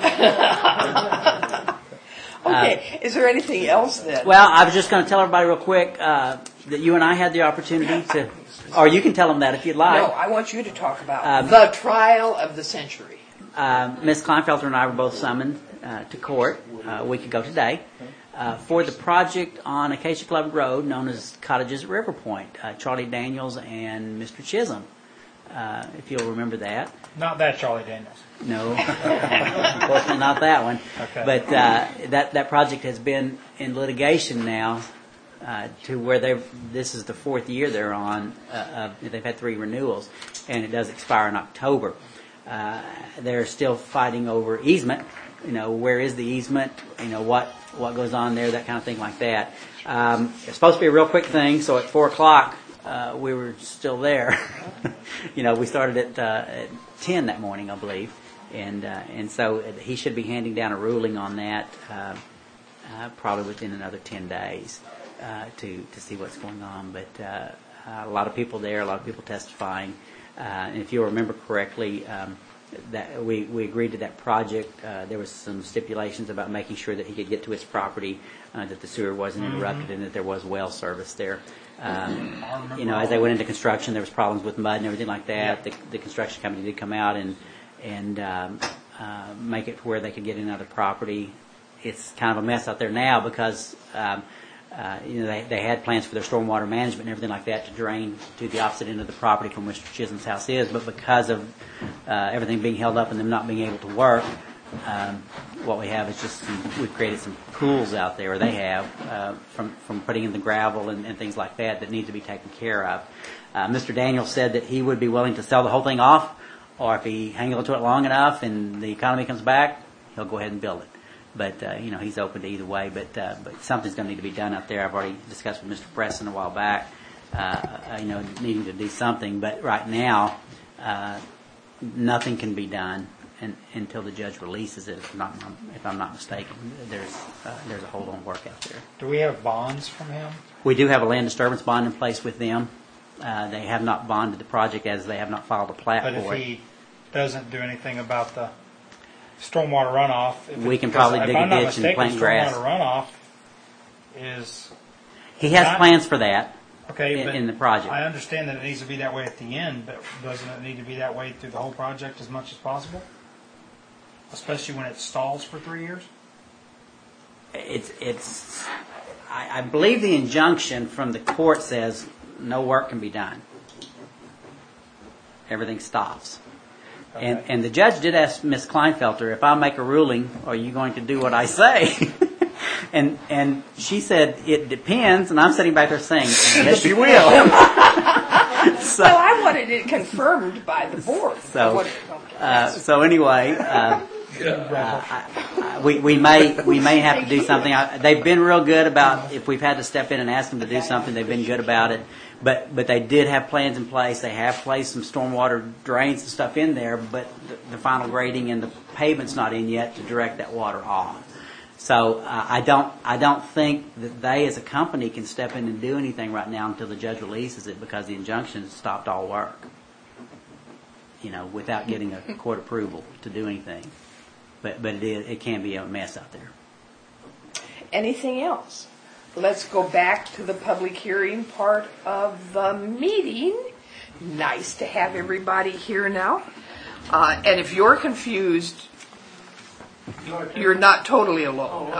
Okay, is there anything else then? Well, I was just going to tell everybody real quick that you and I had the opportunity to... Or you can tell them that if you'd like. No, I want you to talk about the trial of the century. Ms. Kleinfelter and I were both summoned to court a week ago today for the project on Acacia Club Road known as Cottages at River Point. Charlie Daniels and Mr. Chisholm, if you'll remember that. Not that Charlie Daniels. No, unfortunately not that one. Okay. But that project has been in litigation now to where this is the 4th year they're on. They've had 3 renewals, and it does expire in October. They're still fighting over easement. Where is the easement? What goes on there? That kind of thing like that. It's supposed to be a real quick thing. So at 4:00 we were still there. We started at 10 that morning, I believe, and so he should be handing down a ruling on that probably within another 10 days to see what's going on. But a lot of people there, a lot of people testifying. And if you'll remember correctly, that we agreed to that project. There was some stipulations about making sure that he could get to his property, that the sewer wasn't interrupted, and that there was well service there. As they went into construction, there was problems with mud and everything like that. The construction company did come out and make it to where they could get in other property. It's kind of a mess out there now because they had plans for their stormwater management and everything like that to drain to the opposite end of the property from which Chisholm's house is, but because of everything being held up and them not being able to work, what we have is just we've created some pools out there, or they have, from putting in the gravel and things like that need to be taken care of. Mr. Daniels said that he would be willing to sell the whole thing off, or if he hangs on to it long enough and the economy comes back, he'll go ahead and build it. But he's open to either way. But something's going to need to be done out there. I've already discussed with Mr. Preston a while back, needing to do something. But right now, nothing can be done until the judge releases it. If I'm not mistaken, there's a hold on work out there. Do we have bonds from him? We do have a land disturbance bond in place with them. They have not bonded the project as they have not filed a plat But for if it. he doesn't do anything about the stormwater runoff, We can probably dig a ditch and plant grass. Stormwater runoff is He has not- plans for that okay, but in the project. I understand that it needs to be that way at the end, but doesn't it need to be that way through the whole project as much as possible? Especially when it stalls for 3 years? I believe the injunction from the court says no work can be done. Everything stops. Okay. And the judge did ask Ms. Kleinfelter, if I make a ruling, are you going to do what I say? and she said, it depends, and I'm sitting back there saying, yes, you will. So I wanted it confirmed by the board. So anyway, we may have to do something. They've been real good about if we've had to step in and ask them to do something. They've been good about it. But they did have plans in place. They have placed some stormwater drains and stuff in there, but the final grading and the pavement's not in yet to direct that water off. So I don't think that they as a company can step in and do anything right now until the judge releases it, because the injunction has stopped all work. Without getting a court approval to do anything. But it can be a mess out there. Anything else? Let's go back to the public hearing part of the meeting. Nice to have everybody here now. And if you're confused, you're not totally alone.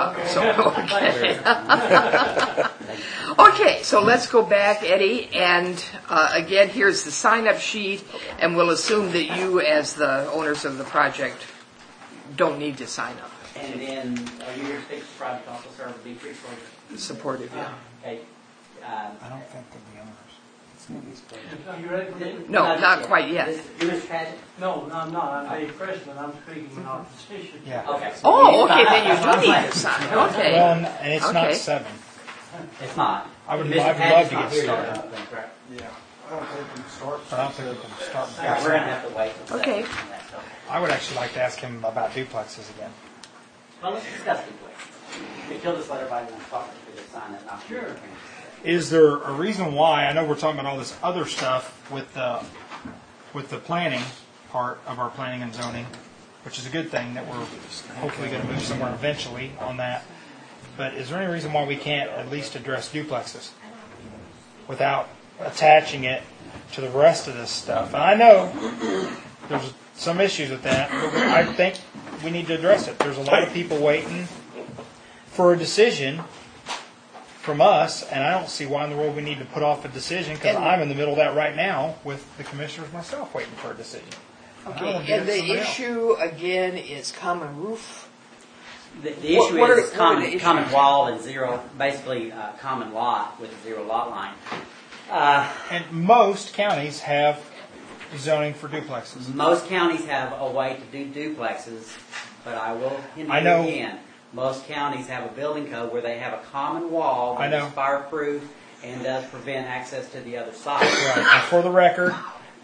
Okay, so let's go back, Eddie, and again, here's the sign-up sheet, and we'll assume that you, as the owners of the project, don't need to sign up. And then, are you here to speak to the project officer of the Creek Project? Supportive, yeah. Okay. I don't think they're the owners. Are you ready for me? No, not quite yet. Mr. Paget? No, I'm not. I'm Dave Preston. I'm speaking in opposition. Yeah. Okay. Oh, okay, then you do need to sign. Okay. Well, and it's not Okay. 7. It's not. I would Mr. love Paget's to not get here started. yet, I don't think, right? Yeah. I don't think we can start. But I don't think we can start. Yeah, we're going to have to wait. Till Okay. seven on that, so. I would actually like to ask him about duplexes again. Well, let's discuss it quick. He'll just let everybody talk to the sign that. Sure. Is there a reason why? I know we're talking about all this other stuff with the planning part of our planning and zoning, which is a good thing that we're hopefully going to move somewhere eventually on that. But is there any reason why we can't at least address duplexes without attaching it to the rest of this stuff? And I know there's some issues with that, but I think we need to address it. There's a lot of people waiting for a decision from us, and I don't see why in the world we need to put off a decision, because I'm in the middle of that right now with the commissioners myself waiting for a decision. Okay, and the issue, again, is common roof. The issue What are is the common issues? wall and zero, basically common lot with a zero lot line. And most counties have zoning for duplexes. Most counties have a way to do duplexes, but I will hint I know. again. Most counties have a building code where they have a common wall I that know. is fireproof and does prevent access to the other side. Right. And for the record,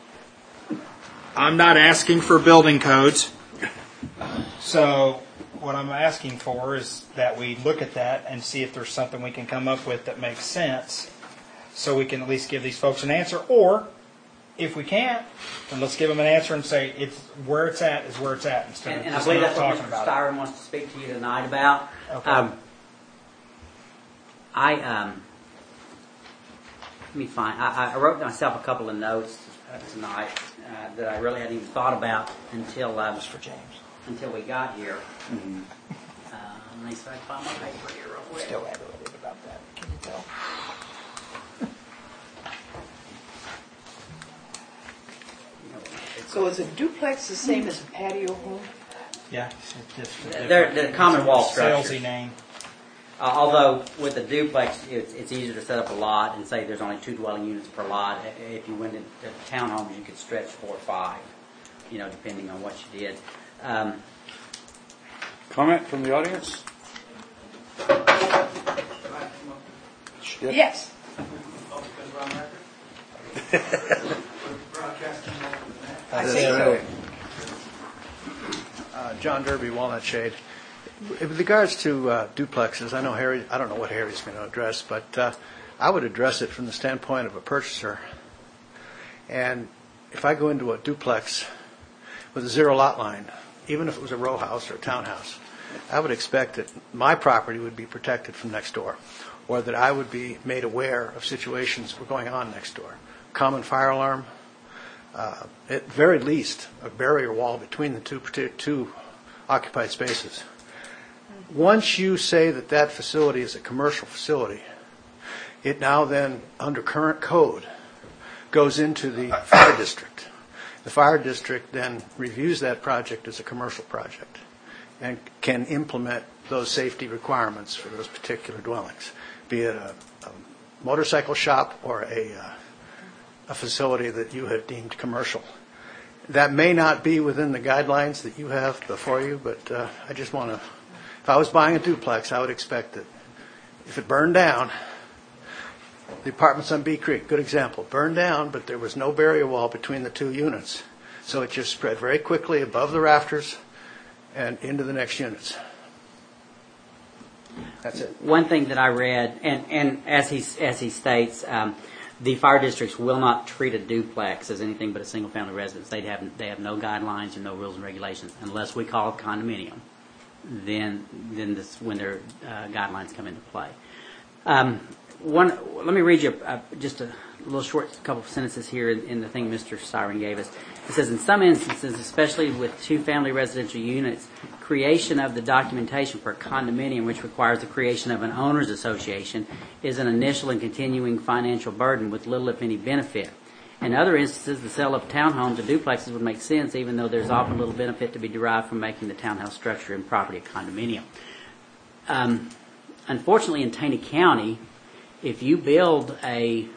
I'm not asking for building codes. So what I'm asking for is that we look at that and see if there's something we can come up with that makes sense, so we can at least give these folks an answer. Or if we can't, then let's give them an answer and say it's where it's at is where it's at, instead And of I just believe not that's what talking Mr. about it. Styron wants to speak to you tonight about. Okay. Let me find. I wrote myself a couple of notes tonight that I really hadn't even thought about until For James. until we got here. Let me see if I can find my paper here real quick. Still aggravated about that. Can you So is a duplex the same as a patio home? Yeah. It's just a They're different- common wall it's a salesy structures. name. Although with a duplex, it's easier to set up a lot and say there's only 2 dwelling units per lot. If you went into townhomes, you could stretch 4 or 5, depending on what you did. Comment from the audience? Yep. Yes. I see. So. John Derby, Walnut Shade. With regards to duplexes, I don't know what Harry's going to address, but I would address it from the standpoint of a purchaser. And if I go into a duplex with a 0 lot line, even if it was a row house or a townhouse, I would expect that my property would be protected from next door, or that I would be made aware of situations that were going on next door. Common fire alarm, at very least, a barrier wall between the two occupied spaces. Once you say that that facility is a commercial facility, it now then, under current code, goes into the fire district. The fire district then reviews that project as a commercial project and can implement those safety requirements for those particular dwellings, be it a motorcycle shop or a facility that you have deemed commercial. That may not be within the guidelines that you have before you, but I just want to, if I was buying a duplex, I would expect that if it burned down, the apartments on Bee Creek, good example, burned down, but there was no barrier wall between the 2 units. So it just spread very quickly above the rafters and into the next units. That's it. One thing that I read, and as he states, the fire districts will not treat a duplex as anything but a single-family residence. They have no guidelines and no rules and regulations unless we call it condominium. Then this when their guidelines come into play. Let me read you just a little short couple of sentences here in the thing Mr. Styron gave us. It says, in some instances, especially with 2-family residential units, creation of the documentation for a condominium, which requires the creation of an owner's association, is an initial and continuing financial burden with little, if any, benefit. In other instances, the sale of townhomes or duplexes would make sense, even though there's often little benefit to be derived from making the townhouse structure and property a condominium. Unfortunately, in Taney County, if you build a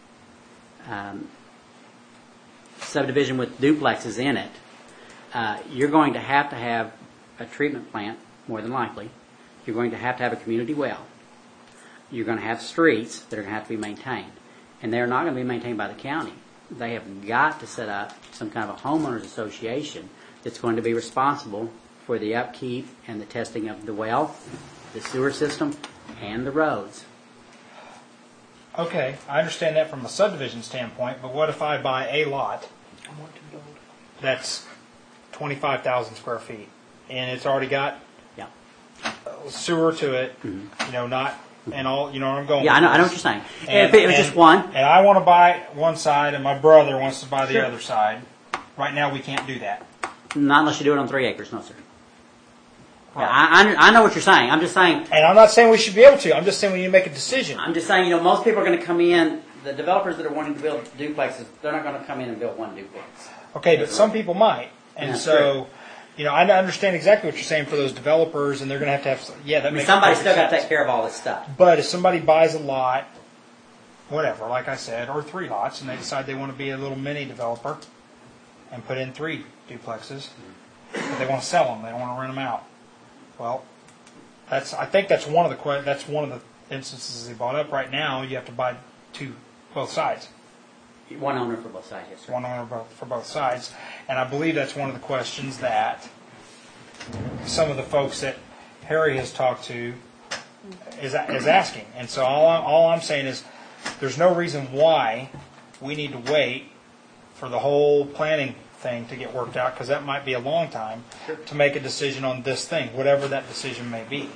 subdivision with duplexes in it, you're going to have a treatment plant, more than likely. You're going to have a community well. You're going to have streets that are going to have to be maintained. And they're not going to be maintained by the county. They have got to set up some kind of a homeowners association that's going to be responsible for the upkeep and the testing of the well, the sewer system, and the roads. Okay, I understand that from a subdivision standpoint, but what if I buy a lot that's 25,000 square feet and it's already got sewer to it, not and all, you know where I'm going. Yeah, I know what you're saying. If it was just one. And I want to buy one side and my brother wants to buy the Sure. other side. Right now we can't do that. Not unless you do it on 3 acres, no, sir. Yeah, I know what you're saying. I'm just saying. And I'm not saying we should be able to. I'm just saying we need to make a decision. I'm just saying, most people are going to come in, the developers that are wanting to build duplexes, they're not going to come in and build one duplex. Okay, but some people might. And That's so, I understand exactly what you're saying for those developers, and they're going to have, that makes somebody's perfect still got to sense. take care of all this stuff. But if somebody buys a lot, whatever, like I said, or 3 lots, and they decide they want to be a little mini developer and put in 3 duplexes, but they want to sell them, they don't want to rent them out. Well, I think that's one of the instances they brought up. Right now, you have to buy both sides. One owner for both sides, yes, sir. One owner for both sides, and I believe that's one of the questions that some of the folks that Harry has talked to is asking. And so all I'm saying is there's no reason why we need to wait for the whole planning thing to get worked out, because that might be a long time to make a decision on this thing, whatever that decision may be.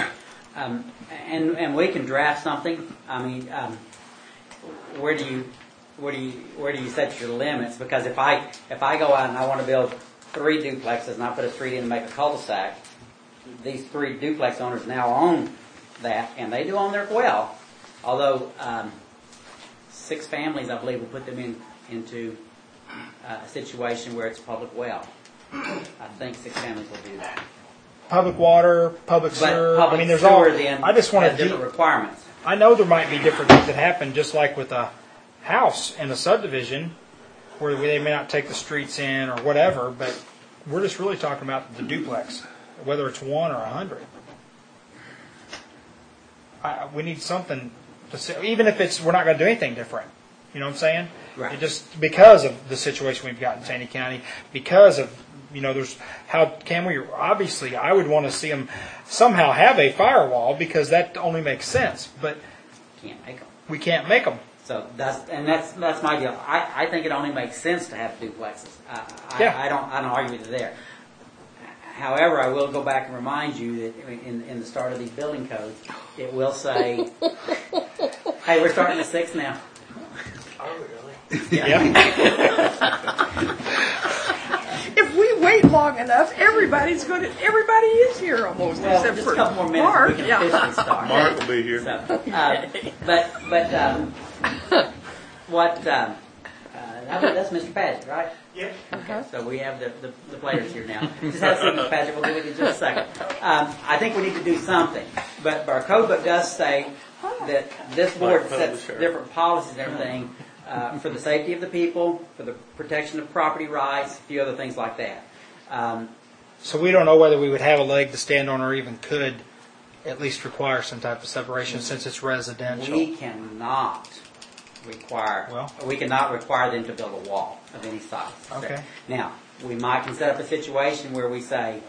And we can draft something. I mean, where do you set your limits? Because if I go out and I want to build 3 duplexes and I put a street in to make a cul-de-sac, these 3 duplex owners now own that, and they do own their well. although 6 families, I believe, will put them into a situation where it's public well. I think 6 families will do that. Public water, public sewer. But public I mean, there's sewer all. then I just want has to different requirements. I know there might be different things that happen, just like with a house in a subdivision, where they may not take the streets in or whatever. But we're just really talking about the duplex, whether it's 1 or 100. We need something to say, even if we're not going to do anything different. You know what I'm saying? Right. It just because of the situation we've got in Taney County, because of there's how can we? Obviously, I would want to see them somehow have a firewall because that only makes sense. But Can't make them. we can't make them. So that's my deal. I think it only makes sense to have duplexes. Yeah. I don't argue with you there. However, I will go back and remind you that in the start of these building codes, it will say, "Hey, we're starting at 6 now." If we wait long enough, everybody is here almost, Well, except just for a couple more minutes, Mark. and we can officially start. Mark will be here. So, that's Mr. Paget, right? Yep. Okay, so we have the players here now. Just have a second, Mr. Paget. We'll do it in just a second. I think we need to do something, but our code book does say that this board sets different policies and everything for the safety of the people, for the protection of property rights, a few other things like that. So we don't know whether we would have a leg to stand on, or even could at least require some type of separation since it's residential. We cannot require them to build a wall of any size. Okay. Now, we might can set up a situation where we say,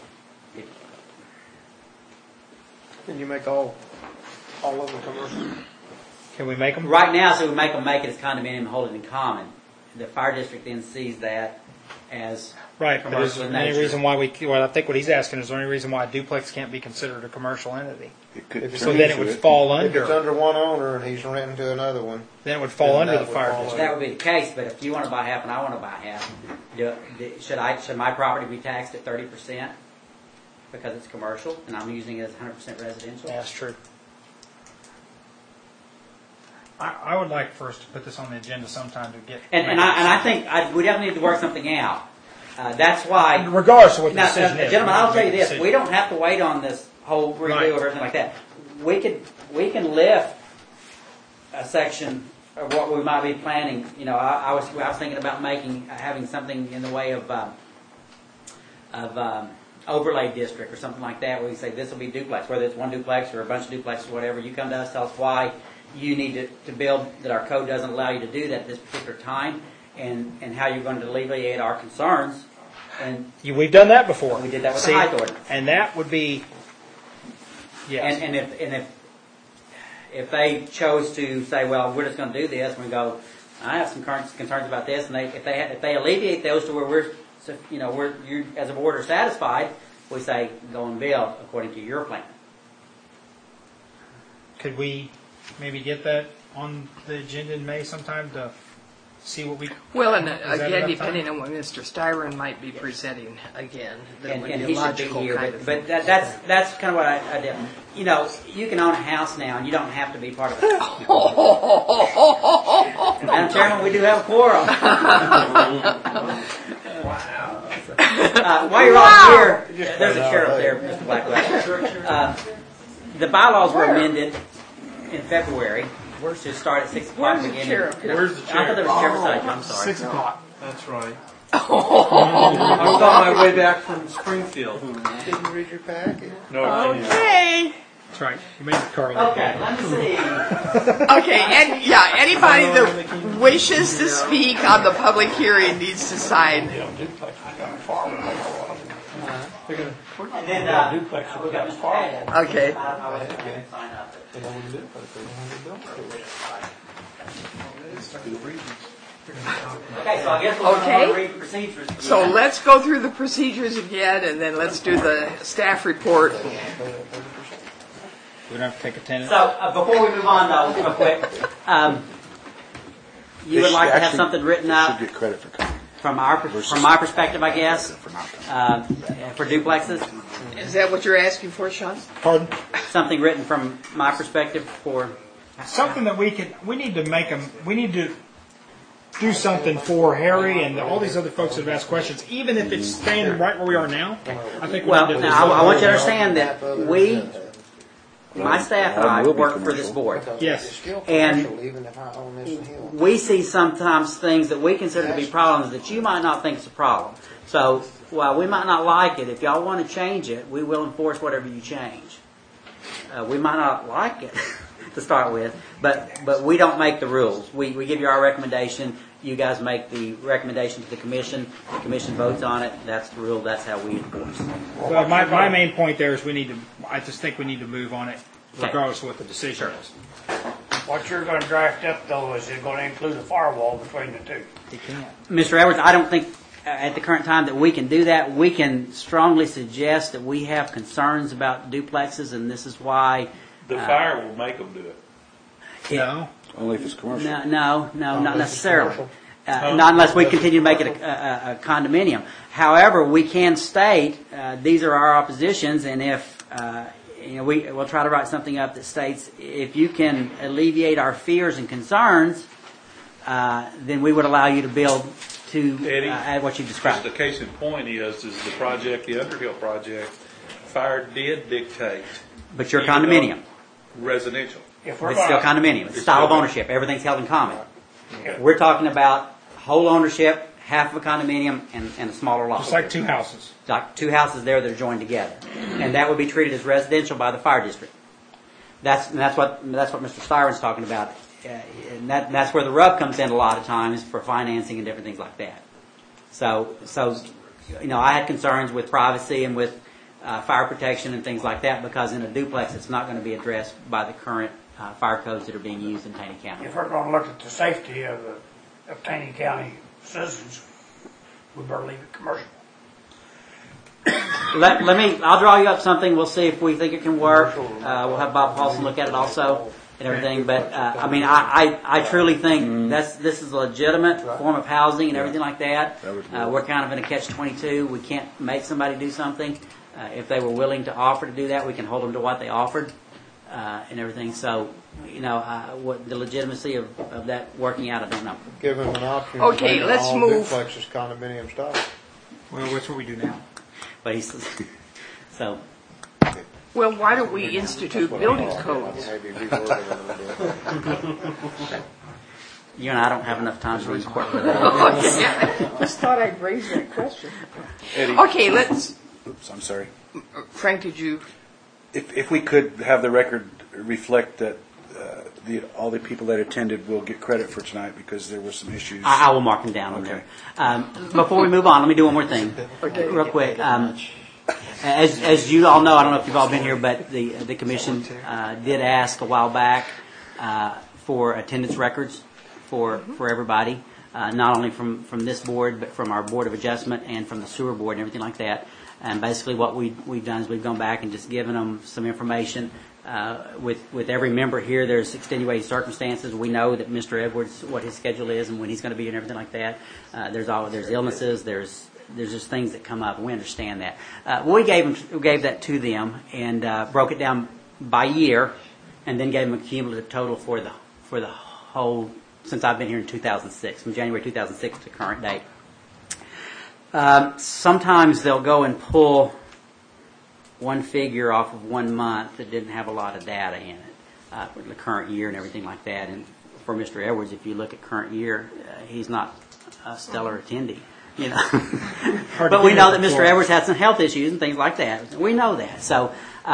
Can you make all of them commercial? Can we make them? right now, so we make them make it as condominium and hold it in common. The fire district then sees that as Right, but is commercial there in any nature. reason why I think what he's asking is there any reason why a duplex can't be considered a commercial entity? It could So turn then it into would fall If it's under. under one owner and he's renting to another one, Then it would fall Then under that the would fire fall district. that would be the case, but if you want to buy half and I want to buy half, should my property be taxed at 30% because it's commercial and I'm using it as 100% residential? Yeah, that's true. I would like for us to put this on the agenda sometime to get. And I think we definitely need to work something out. That's why. Regardless of what the Now, decision is. gentlemen, we I'll need tell to you make a this: decision. we don't have to wait on this whole review Right. or everything like that. We can lift a section of what we might be planning. I was thinking about having something in the way of overlay district or something like that, where we say this will be duplex, whether it's one duplex or a bunch of duplexes or whatever. You come to us, tell us why you need to build, that our code doesn't allow you to do that at this particular time, and how you're going to alleviate our concerns. And We've done that before. we did that with See, the height ordinance. and that would be. Yes. And if they chose to say, well, we're just going to do this, and we go, I have some concerns about this, and if they alleviate those to where you as a board are satisfied, we say go and build according to your plan. Could we maybe get that on the agenda in May sometime to see what we? Well, and that again, enough depending time? on what Mr. Styron might be presenting again, that And would he be a should be logical here, kind of but thing. that's kind of what I did. You can own a house now, and you don't have to be part of it. Madam Chairman, we do have a quorum. While you're all here, there's a chair up there, Mr. Blackwell. The bylaws were amended in February to start at 6 o'clock Where's the beginning. chair? Where's the I thought chair? there was a chair beside you. I'm sorry. 6 o'clock. That's right. I was on my way back from Springfield. didn't you read your packet? No, I didn't. Okay. That's right. You made it, Carly. Okay, let me see. Okay, and yeah, anybody that wishes to speak on the public hearing needs to sign. And then Duplex we got Mr. Paget. Okay. I was going to sign up. Okay, so I guess we'll Okay. read the procedures. So let's go through the procedures again, and then let's do the staff report. We don't have to take attendance. So before we move on, though, real quick, you would like to have something written up Should get credit for coming. from my perspective, I guess, For not coming. for duplexes. Is that what you're asking for, Sean? Pardon? Something written from my perspective for something that we need to make them, we need to do something for Harry and all these other folks that have asked questions, even if it's staying right where we are now. I think we need Well, to do now, I want you to something. understand that my staff and I work for this board. Yes. And Even if I own this hill. we see sometimes things that we consider to be problems that you might not think is a problem. So while we might not like it, if y'all want to change it, we will enforce whatever you change. We might not like it to start with, but we don't make the rules. We give you our recommendation. You guys make the recommendation to the commission. The commission votes on it. That's the rule. That's how we enforce. Well, my main point there is I just think we need to move on it regardless of what the decision is. What you're going to draft up, though, is it going to include a firewall between the two? Mr. Edwards, I don't think at the current time that we can do that. We can strongly suggest that we have concerns about duplexes, and this is why. The fire will make them do it. No. Only if it's commercial. No, not necessarily. Not unless we continue to make it a condominium. However, we can state these are our oppositions, and if we'll try to write something up that states if you can alleviate our fears and concerns, then we would allow you to build to add what you described. The case in point is the project, the Underhill project, fire did dictate. But you're condominium. Residential. It's still condominium. It's style of ownership. Everything's held in common. We're talking about whole ownership, half of a condominium, and a smaller lot. Just like two houses. Like two houses there that are joined together. And that would be treated as residential by the fire district. That's what Mr. Styron's talking about. And that's where the rub comes in a lot of times for financing and different things like that. So I had concerns with privacy and with fire protection and things like that because in a duplex it's not going to be addressed by the current fire codes that are being used in Taney County. If we're going to look at the safety of Taney County citizens, we better leave it commercial. I'll draw you up something. We'll see if we think it can work. We'll have Bob Paulson look at it also and everything. But I truly think this is a legitimate form of housing and everything like that. We're kind of in a catch-22. We can't make somebody do something. If they were willing to offer to do that, we can hold them to what they offered and everything. So, what the legitimacy of that working out, I don't know. Give them an option. Okay, let's move. Duplexes, condominium style. Well, that's what we do now. But so. Well, why don't we institute building codes? Maybe reword it a little bit. You and I don't have enough time to read court for that. Just thought I'd raise that question. Eddie. Okay, let's. Oops, I'm sorry. Frank, did you? If we could have the record reflect that all the people that attended will get credit for tonight because there were some issues. I will mark them down on there. Before we move on, let me do one more thing, real quick. As you all know, I don't know if you've all been here, but the commission did ask a while back for attendance records for everybody, not only from this board, but from our Board of Adjustment and from the sewer board and everything like that. And basically what we've done is we've gone back and just given them some information. With every member here, there's extenuating circumstances. We know that Mr. Edwards, what his schedule is and when he's going to be and everything like that. There's illnesses, there's just things that come up, and we understand that. We gave that to them and broke it down by year, and then gave them a cumulative total for the whole since I've been here in 2006, from January 2006 to current date. Sometimes they'll go and pull one figure off of 1 month that didn't have a lot of data in it for the current year and everything like that. And for Mr. Edwards, if you look at current year, he's not a stellar attendee. But we know that Mr. Edwards had some health issues and things like that. We know that. So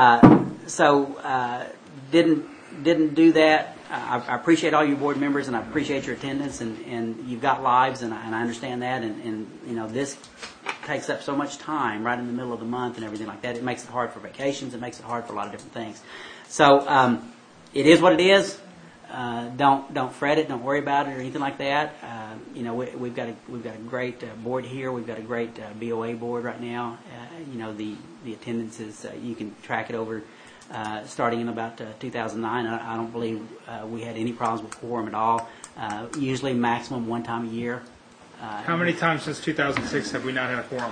didn't do that. I appreciate all you board members and I appreciate your attendance and you've got lives and I understand that and this takes up so much time right in the middle of the month and everything like that. It makes it hard for vacations. It makes it hard for a lot of different things. So it is what it is. Don't fret it. Don't worry about it or anything like that. We've got a great board here. We've got a great BOA board right now. The attendance is you can track it over starting in about 2009. I don't believe we had any problems with quorum at all. Usually maximum one time a year. How many times since 2006 have we not had a quorum?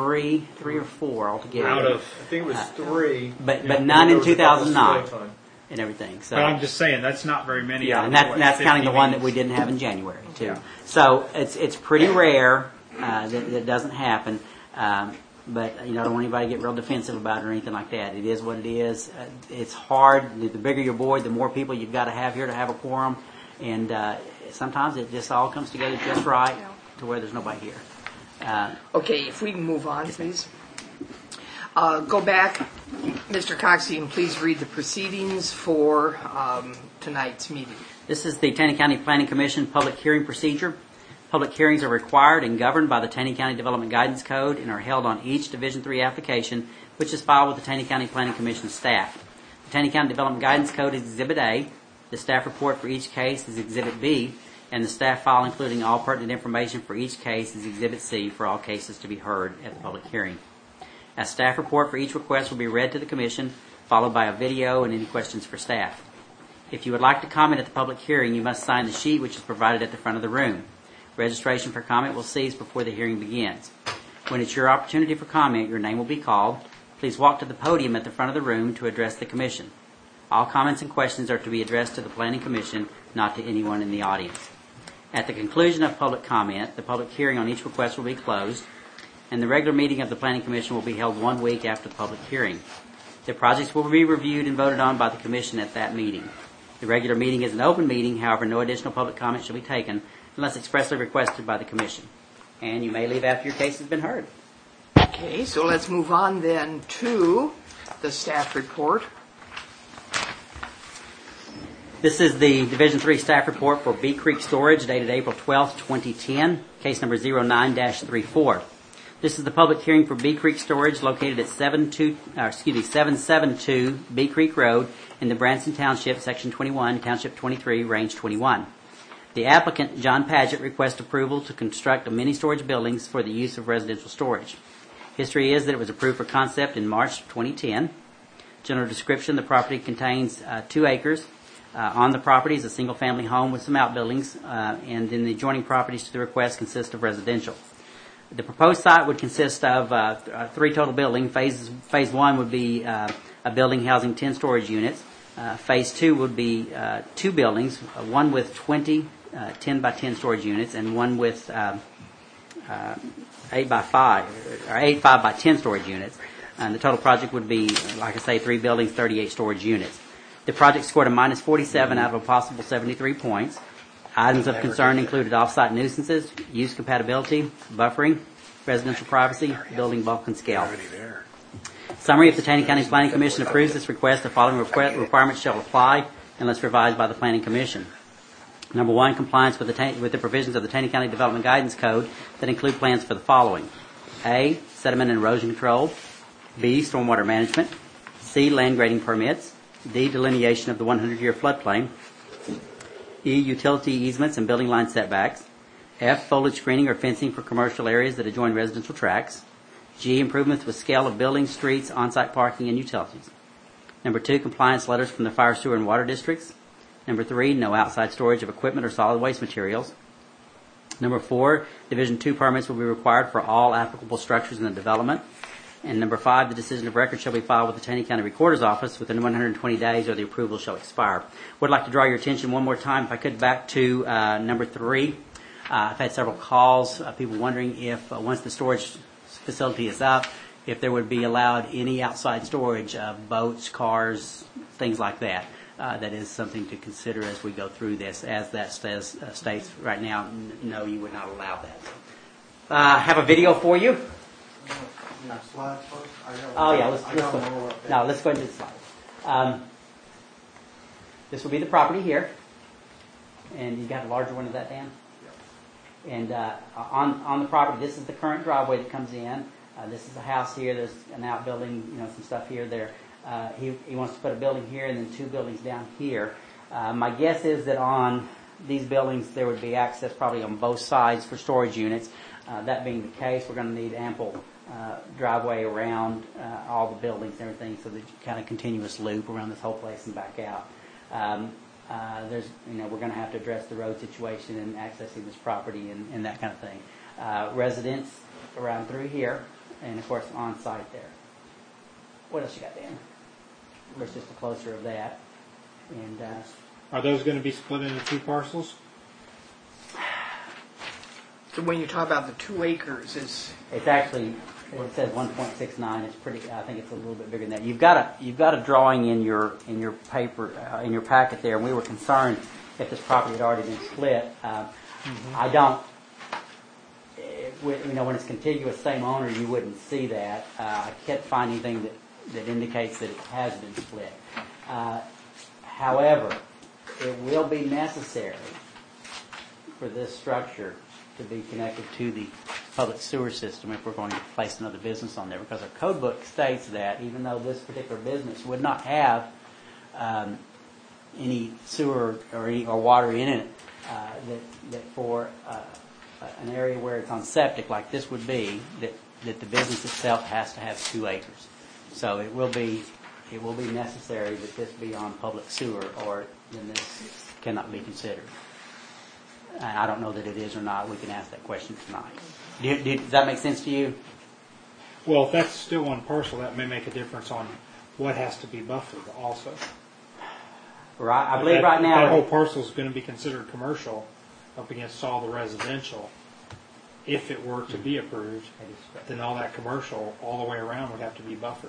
Three or four altogether. Out of, I think it was three. But none in 2009. and everything. So, But I'm just saying, that's not very many. yeah, and out of that's counting the 50 one that meetings. we didn't have in January too. Yeah. So it's pretty rare that doesn't happen. But I don't want anybody to get real defensive about it or anything like that. It is what it is. It's hard. The bigger your board, the more people you've got to have here to have a quorum, and sometimes it just all comes together just right to where there's nobody here. Okay, if we can move on, please. Go back. Mr. Cox, you can please read the proceedings for tonight's meeting. This is the Taney County Planning Commission public hearing procedure. Public hearings are required and governed by the Taney County Development Guidance Code and are held on each Division III application, which is filed with the Taney County Planning Commission staff. The Taney County Development Guidance Code is Exhibit A. The staff report for each case is Exhibit B, and the staff file including all pertinent information for each case is Exhibit C for all cases to be heard at the public hearing. A staff report for each request will be read to the Commission, followed by a video and any questions for staff. If you would like to comment at the public hearing, you must sign the sheet which is provided at the front of the room. Registration for comment will cease before the hearing begins. When it's your opportunity for comment, your name will be called. Please walk to the podium at the front of the room to address the Commission. All comments and questions are to be addressed to the Planning Commission, not to anyone in the audience. At the conclusion of public comment, the public hearing on each request will be closed, and the regular meeting of the Planning Commission will be held 1 week after the public hearing. The projects will be reviewed and voted on by the Commission at that meeting. The regular meeting is an open meeting, however, no additional public comment shall be taken unless expressly requested by the Commission. And you may leave after your case has been heard. Okay, so let's move on then to the staff report. This is the Division III staff report for Bee Creek Storage dated April 12, 2010, case number 09-34. This is the public hearing for Bee Creek Storage located at 772 Bee Creek Road in the Branson Township, Section 21, Township 23, Range 21. The applicant, John Padgett, requests approval to construct a mini storage buildings for the use of residential storage. History is that it was approved for concept in March 2010. General description, the property contains 2 acres. On the property is a single-family home with some outbuildings, and then the adjoining properties to the request consist of residential. The proposed site would consist of 3 total buildings. Phase 1 would be a building housing 10 storage units. Phase 2 would be 2 buildings, one with 20 10 by 10 storage units and one with 8 by 5 by 10 storage units. And the total project would be, like I say, 3 buildings, 38 storage units. The project scored a minus 47 out of a possible 73 points. Items of concern included off-site nuisances, use compatibility, buffering, residential privacy, building bulk and scale. Summary: if the Taney County Planning Commission approves this request, the following requirements shall apply unless revised by the Planning Commission. Number 1, compliance with the provisions of the Taney County Development Guidance Code that include plans for the following: A, sediment and erosion control; B, stormwater management; C, land grading permits; D, delineation of the 100-year floodplain; E, utility easements and building line setbacks; F, foliage screening or fencing for commercial areas that adjoin residential tracts; G, improvements with scale of buildings, streets, on-site parking, and utilities. Number 2, compliance letters from the fire, sewer, and water districts. Number 3, no outside storage of equipment or solid waste materials. Number 4, Division 2 permits will be required for all applicable structures in the development. And number 5, the decision of record shall be filed with the Taney County Recorder's Office within 120 days or the approval shall expire. Would like to draw your attention one more time, if I could, back to number 3. I've had several calls, people wondering if once the storage facility is up, if there would be allowed any outside storage of boats, cars, things like that. That is something to consider as we go through this. As that states right now, no, you would not allow that. I have a video for you. Oh yeah, let's go into the slides. This will be the property here, and you got a larger one of that, Dan. And on the property, this is the current driveway that comes in. This is a house here. There's an outbuilding, some stuff here. There. He wants to put a building here and then 2 buildings down here. My guess is that on these buildings there would be access probably on both sides for storage units. That being the case, we're going to need ample driveway around all the buildings and everything, so that kind of continuous loop around this whole place and back out. We're going to have to address the road situation and accessing this property and that kind of thing. Residents around through here, and of course on site there. What else you got, Dan? Of course, just a closer of that. And Are those going to be split into 2 parcels? So when you talk about the 2 acres, it's actually, it says 1.69. It's pretty. I think it's a little bit bigger than that. You've got a drawing in your paper in your packet there, and we were concerned if this property had already been split. I don't. When it's contiguous, same owner, you wouldn't see that. I can't find anything that indicates that it has been split. However, it will be necessary for this structure to be connected to the public sewer system if we're going to place another business on there, because our code book states that even though this particular business would not have any sewer or water in it, that for an area where it's on septic like this would be, that the business itself has to have 2 acres. So it will be necessary that this be on public sewer, or then this cannot be considered. I don't know that it is or not. We can ask that question tonight. Does that make sense to you? Well, if that's still 1 parcel, that may make a difference on what has to be buffered also. Right. I believe right now that whole parcel is going to be considered commercial up against all the residential. If it were to be approved, then all that commercial all the way around would have to be buffered.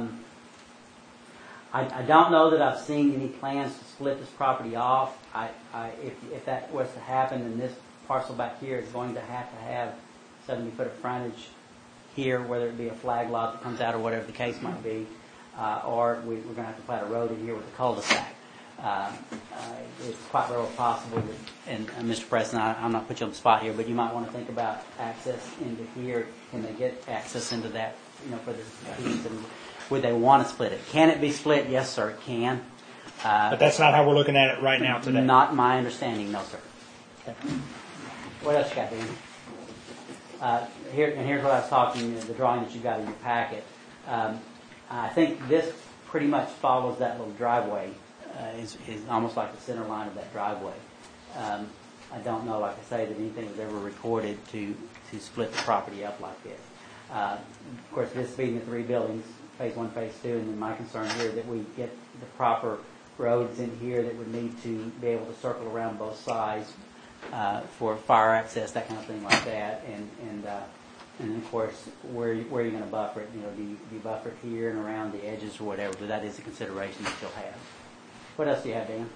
I don't know that I've seen any plans to split this property off. If that was to happen, then this parcel back here is going to have 70 foot of frontage here, whether it be a flag lot that comes out or whatever the case might be, or we're going to have to plant a road in here with a cul-de-sac. It's quite well possible that, and Mr. President, I'm not putting you on the spot here, but you might want to think about access into here. Can they get access into that, for the piece, and would they want to split it? Can it be split? Yes, sir, it can. But that's not how we're looking at it right now today. Not my understanding, no, sir. Okay. What else you got, Dan? Here's what I was talking, the drawing that you got in your packet. I think this pretty much follows that little driveway. Is almost like the center line of that driveway. I don't know, like I say, that anything was ever recorded to split the property up like this. Of course, this being the 3 buildings, phase 1, phase 2, and then my concern here that we get the proper roads in here that would need to be able to circle around both sides for fire access, that kind of thing like that, and of course, where are you going to buffer it? Do you buffer it here and around the edges or whatever? But that is a consideration that you'll have. What else do you have, Dan?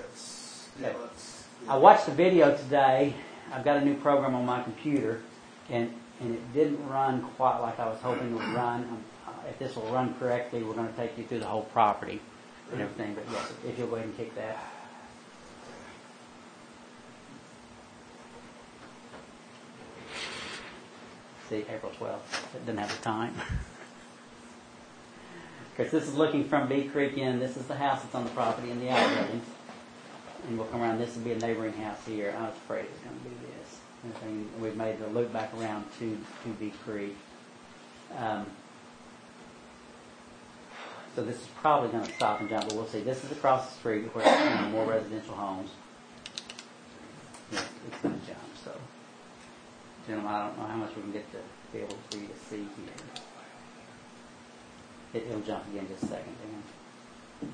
I watched the video today. I've got a new program on my computer, and it didn't run quite like I was hoping it would run. If this will run correctly, we're going to take you through the whole property and everything. But yes, if you'll go ahead and kick that. See, April 12th. It didn't have the time. Because this is looking from Bee Creek in. This is the house that's on the property in the outbuildings. And we'll come around. This will be a neighboring house here. I was afraid it was going to be this. And we've made the loop back around to Bee Creek. So this is probably going to stop and jump, but we'll see. This is across the street where more residential homes. Yes, it's going to jump. So, gentlemen, I don't know how much we can get to be able for you to see here. It'll jump again just a second, Dan.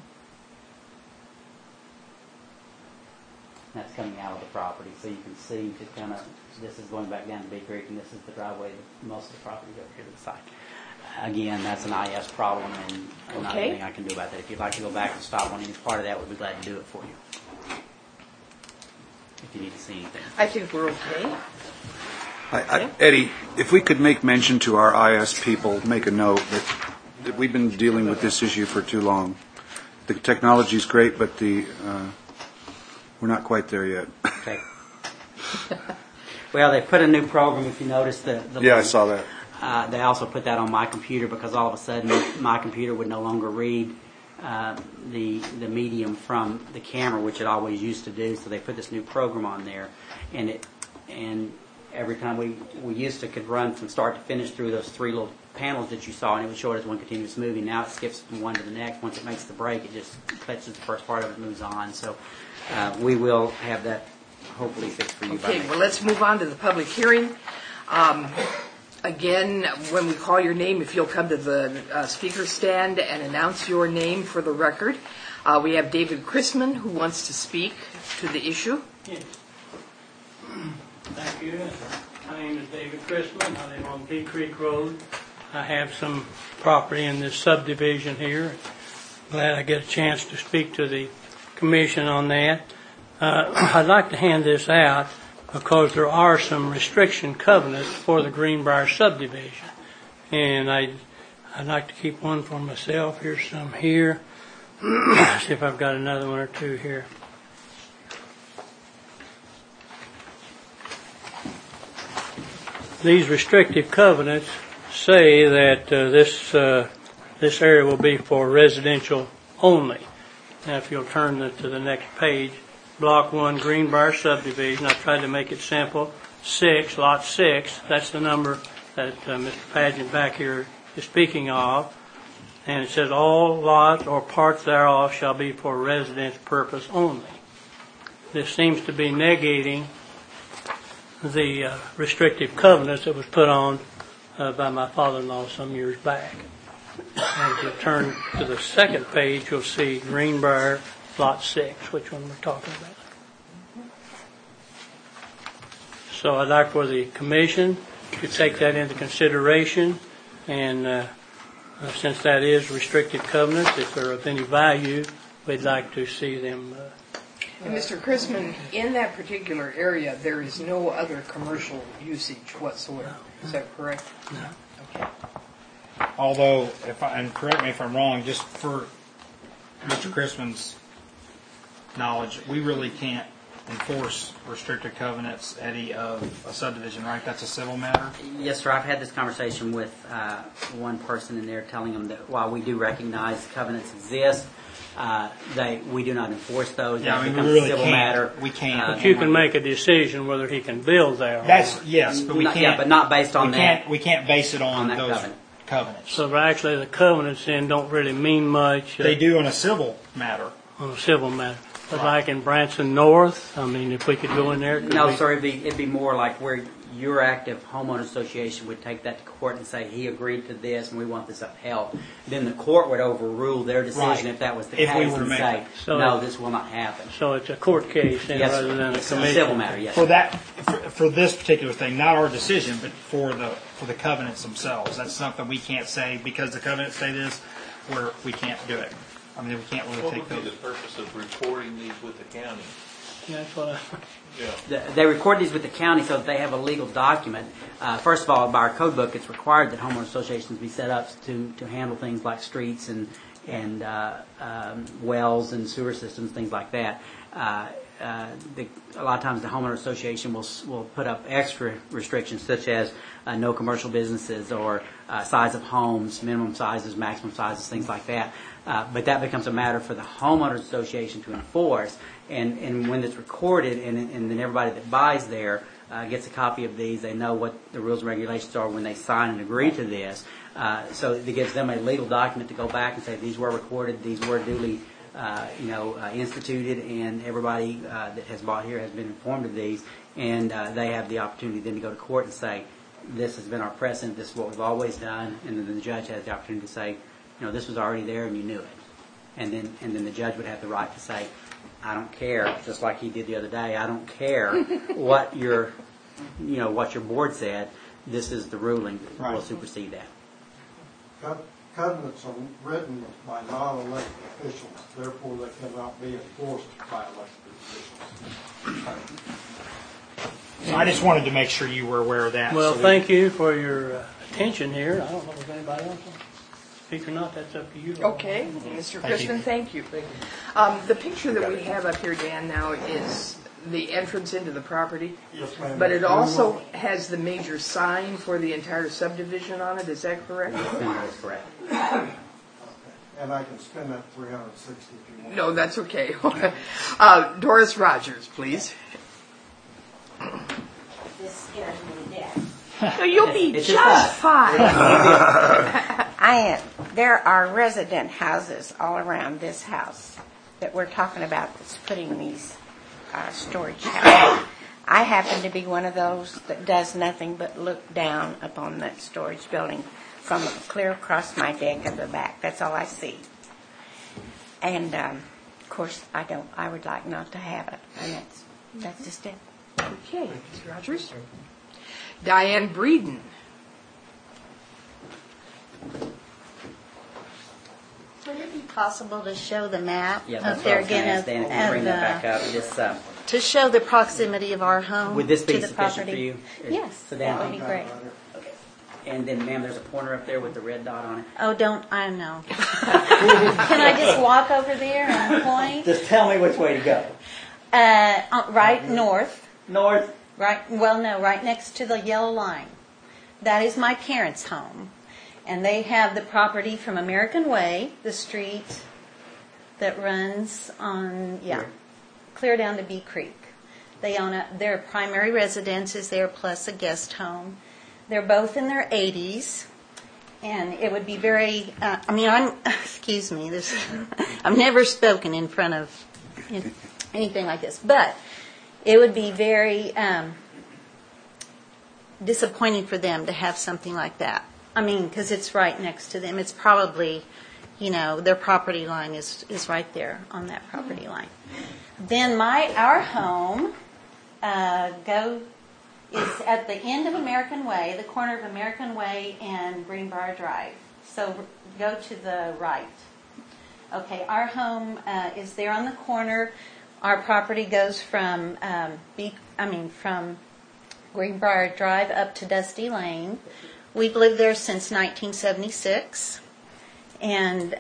That's coming out of the property, so you can see just kind of, this is going back down to Bee Creek, and this is the driveway that most of the property is over here to the side. Again, that's an IS problem, and not anything I can do about that. If you'd like to go back and stop on any part of that, we'd be glad to do it for you. If you need to see anything. I think we're okay. Eddie, if we could make mention to our IS people, make a note that we've been dealing with this issue for too long. The technology's great, but we're not quite there yet. Okay. Well, they put a new program, if you notice. Yeah, I saw that. They also put that on my computer because all of a sudden my computer would no longer read the medium from the camera, which it always used to do. So they put this new program on there, and every time we used to could run from start to finish through those 3 little panels that you saw, and it would show it as one continuous movie. Now it skips from one to the next. Once it makes the break, it just touches the first part of it and moves on. So we will have that hopefully fixed for you. Okay, well, let's move on to the public hearing. Again, when we call your name, if you'll come to the speaker stand and announce your name for the record. We have David Chrisman who wants to speak to the issue. Yes. Thank you. My name is David Chrisman. I live on Big Creek Road. I have some property in this subdivision here. Glad I get a chance to speak to the commission on that. I'd like to hand this out because there are some restriction covenants for the Greenbrier subdivision. And I'd like to keep one for myself. Here's some here. See if I've got another one or two here. These restrictive covenants say that this area will be for residential only. Now, if you'll turn to the next page, Block 1, Greenbrier subdivision. I tried to make it simple. 6, Lot 6. That's the number that Mr. Pageant back here is speaking of. And it says all lots or parts thereof shall be for residence purpose only. This seems to be negating the restrictive covenants that was put on by my father-in-law some years back. And if you turn to the second page, you'll see Greenbrier, Lot 6, which one we're talking about. So I'd like for the commission to take that into consideration, and since that is restricted covenants, if they're of any value, we'd like to see them. And Mr. Chrisman, in that particular area, there is no other commercial usage whatsoever. Is that correct? No. Okay. Although, and correct me if I'm wrong, just for Mr. Chrisman's knowledge, we really can't enforce restricted covenants, Eddie, of a subdivision, right? That's a civil matter? Yes, sir. I've had this conversation with one person in there telling them that while we do recognize covenants exist, we do not enforce those. Yeah, That I mean, becomes we really a civil can't. matter. We can't. But you can make a decision whether he can build there. That's yes, but we Not- can't. yeah, but not based on that. We can't base it on that those covenant. covenants. So actually the covenants then don't really mean much They do on a civil matter. on a civil matter. But like in Branson North, I mean, if we could go in there. could No, we- sir. It'd be more like where your active homeowner association would take that to court and say he agreed to this and we want this upheld. Then the court would overrule their decision Right. if that was the If we case were to and make say, it. So- no, this will not happen. So it's a court case then Yes, rather sir. than a It's a commission. civil matter. Yes. For sir. that, for this particular thing, not our decision, but for the covenants themselves. That's something we can't say because the covenants say this, where we can't do it. I mean, we can't really What take would be those. the purpose of recording these with the county? Yeah, that's what Yeah. They record these with the county so that they have a legal document. First of all, by our code book, it's required that homeowner associations be set up to handle things like streets and wells and sewer systems, things like that. A lot of times the homeowner association will put up extra restrictions such as no commercial businesses or size of homes, minimum sizes, maximum sizes, things like that. But that becomes a matter for the homeowners association to enforce. And when it's recorded and then everybody that buys there gets a copy of these, they know what the rules and regulations are when they sign and agree to this. So it gives them a legal document to go back and say these were recorded, these were duly instituted, and everybody that has bought here has been informed of these, and they have the opportunity then to go to court and say, this has been our precedent, this is what we've always done, and then the judge has the opportunity to say, this was already there and you knew it. And then the judge would have the right to say, I don't care, just like he did the other day, I don't care what your board said, this is the ruling, Right. will supersede that. Covenants are written by non-elected officials, therefore they cannot be enforced by elected officials. So I just wanted to make sure you were aware of that. Well, so thank you for your attention here. I don't know if anybody else wants to speak or not. That's up to you. Okay, Mr. Thank you. Chrisman, thank you. The picture that we have up here, Dan, now is the entrance into the property, Yes, ma'am. but it also has the major sign for the entire subdivision on it. Is that correct? That is correct. And I can spend that 360 if you want. No, that's okay. Doris Rogers, please. This scares me to death. No, you'll be It's just just fine. There are resident houses all around this house that we're talking about that's putting these storage houses. I happen to be one of those that does nothing but look down upon that storage building from clear across my deck of the back. That's all I see. And, of course, I would like not to have it. And that's just it. Okay, Mr. Rogers. Diane Breeden. Would it be possible to show the map Yeah, up that's there what I was going to again ask Dan, if you bring that back up. This, to show the proximity of our home would this be to the sufficient property? for you? Yes, So that Dan, would be great. Okay. And then, ma'am, there's a pointer up there with the red dot on it. Oh, I know. Can I just walk over there and point? Just tell me which way to go. Right north. North? Right next to the yellow line. That is my parents' home. And they have the property from American Way, the street that runs on, clear down to Bee Creek. They own their primary residence is there plus a guest home. They're both in their 80s. And it would be very, excuse me, I've never spoken in front of anything like this, but it would be very disappointing for them to have something like that. I mean, because it's right next to them. It's probably, their property line is right there on that property line. Then our home is at the end of American Way, the corner of American Way and Greenbrier Drive. So go to the right. Okay, our home is there on the corner. Our property goes from from Greenbrier Drive up to Dusty Lane. We've lived there since 1976, and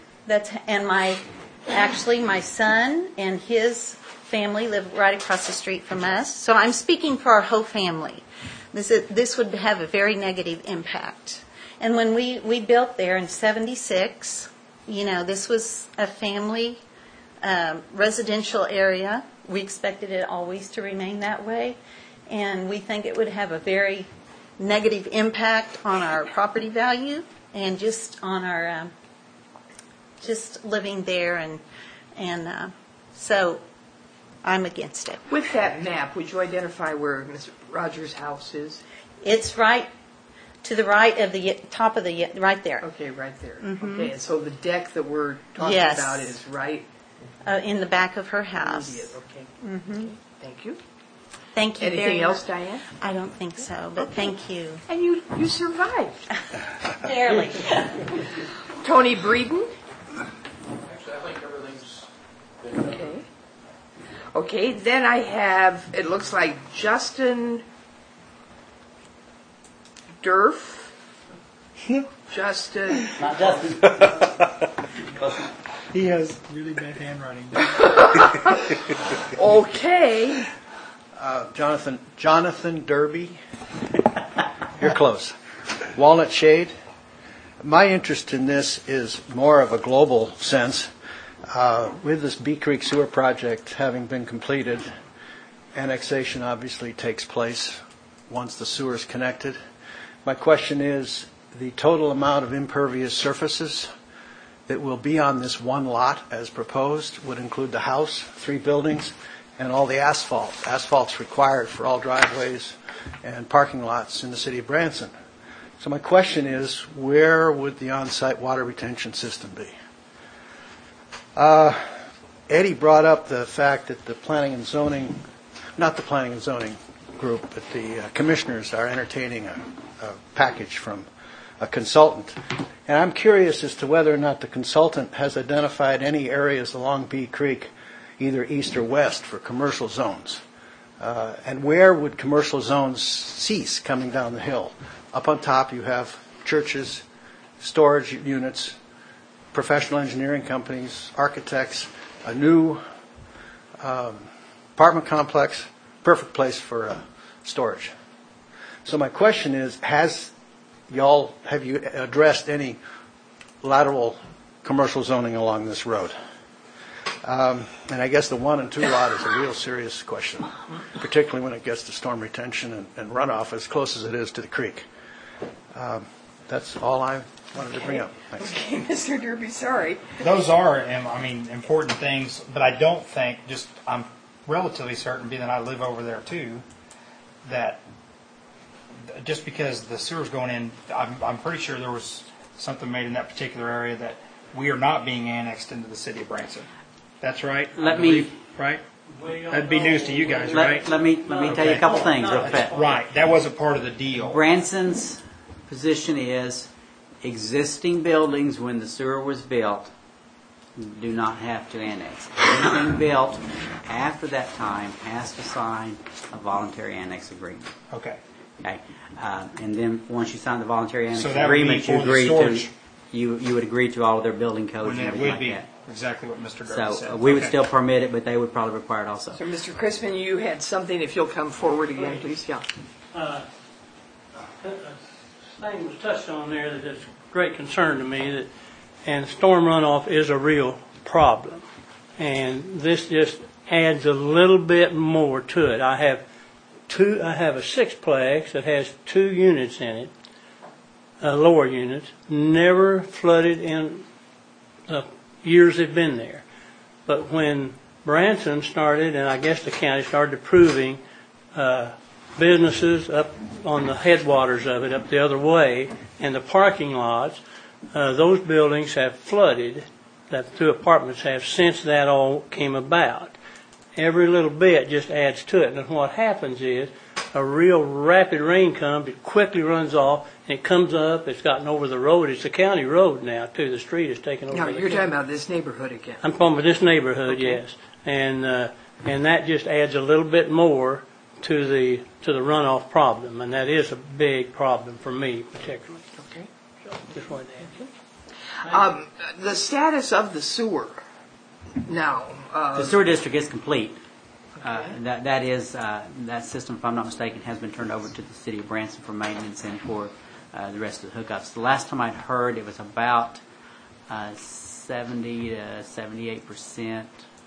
my son and his family live right across the street from us. So I'm speaking for our whole family. This would have a very negative impact. And when we built there in '76, this was a family residential area. We expected it always to remain that way, and we think it would have a very negative impact on our property value and just on our just living there, and so I'm against it. With that map, would you identify where Mr. Rogers' house is? It's right to the right of the top of the right there. Okay, right there. Mm-hmm. Okay, and so the deck that we're talking about is right in the back of her house. Okay. Mm-hmm. Okay. Thank you. Thank you. Anything else, Diane? I don't think so, but thank you. And you survived. Barely. Tony Breeden. Actually, I think everything's been Okay. Okay, then I have, it looks like Justin Durf. Justin. Not Justin. He has really bad handwriting. Okay. Jonathan Derby. You're close. Walnut Shade. My interest in this is more of a global sense. With this Bee Creek Sewer Project having been completed, annexation obviously takes place once the sewer is connected. My question is, the total amount of impervious surfaces that will be on this one lot as proposed would include the house, 3 buildings, and all the asphalt. Asphalt's required for all driveways and parking lots in the city of Branson. So my question is, where would the on-site water retention system be? Eddie brought up the fact that the planning and zoning, not the planning and zoning group, but the commissioners are entertaining a package from a consultant. And I'm curious as to whether or not the consultant has identified any areas along Bee Creek, either east or west, for commercial zones. And where would commercial zones cease coming down the hill? Up on top you have churches, storage units, professional engineering companies, architects, a new apartment complex, perfect place for storage. So my question is, have you addressed any lateral commercial zoning along this road? And I guess the 1 and 2 lot is a real serious question, particularly when it gets to storm retention and runoff as close as it is to the creek. That's all I wanted to bring up. Thanks. Okay, Mr. Derby, sorry. Those are, important things, but I don't think, I'm relatively certain, being that I live over there too, that just because the sewer's going in, I'm pretty sure there was something made in that particular area that we are not being annexed into the city of Branson. That's right? Let me- Right? That'd be news to you guys, right? Let me tell you a couple things real quick. Right, that wasn't part of the deal. Branson's position is existing buildings, when the sewer was built, do not have to annex. Anything built after that time has to sign a voluntary annex agreement. Okay. Okay, and then once you sign the voluntary annex So that would be agreement, you for the agree storage. to you would agree to all of their building codes When and it everything would be like that. exactly what Mr. Gerber So said. we would Okay. still permit it, but they would probably require it also. So, Mr. Crispin, you had something, if you'll come forward again, please, yeah. Thing was touched on there that is a great concern to me, that, and storm runoff is a real problem. And this just adds a little bit more to it. I have a sixplex that has 2 units in it, lower units, never flooded in the years they've been there. But when Branson started, and I guess the county started approving businesses up on the headwaters of it, up the other way, and the parking lots, those buildings have flooded, that the 2 apartments have, since that all came about. Every little bit just adds to it. And what happens is a real rapid rain comes, it quickly runs off, and it comes up, it's gotten over the road. It's a county road now, too. The street is taken over. No, the you're county. talking about this neighborhood again. I'm talking about this neighborhood, Okay. yes. And that just adds a little bit more to the runoff problem, and that is a big problem for me particularly. Okay. So just wanted to add that. The status of the sewer now. The sewer district is complete. That system, if I'm not mistaken, has been turned over to the city of Branson for maintenance and for the rest of the hookups. The last time I'd heard, it was about 70 to 78%.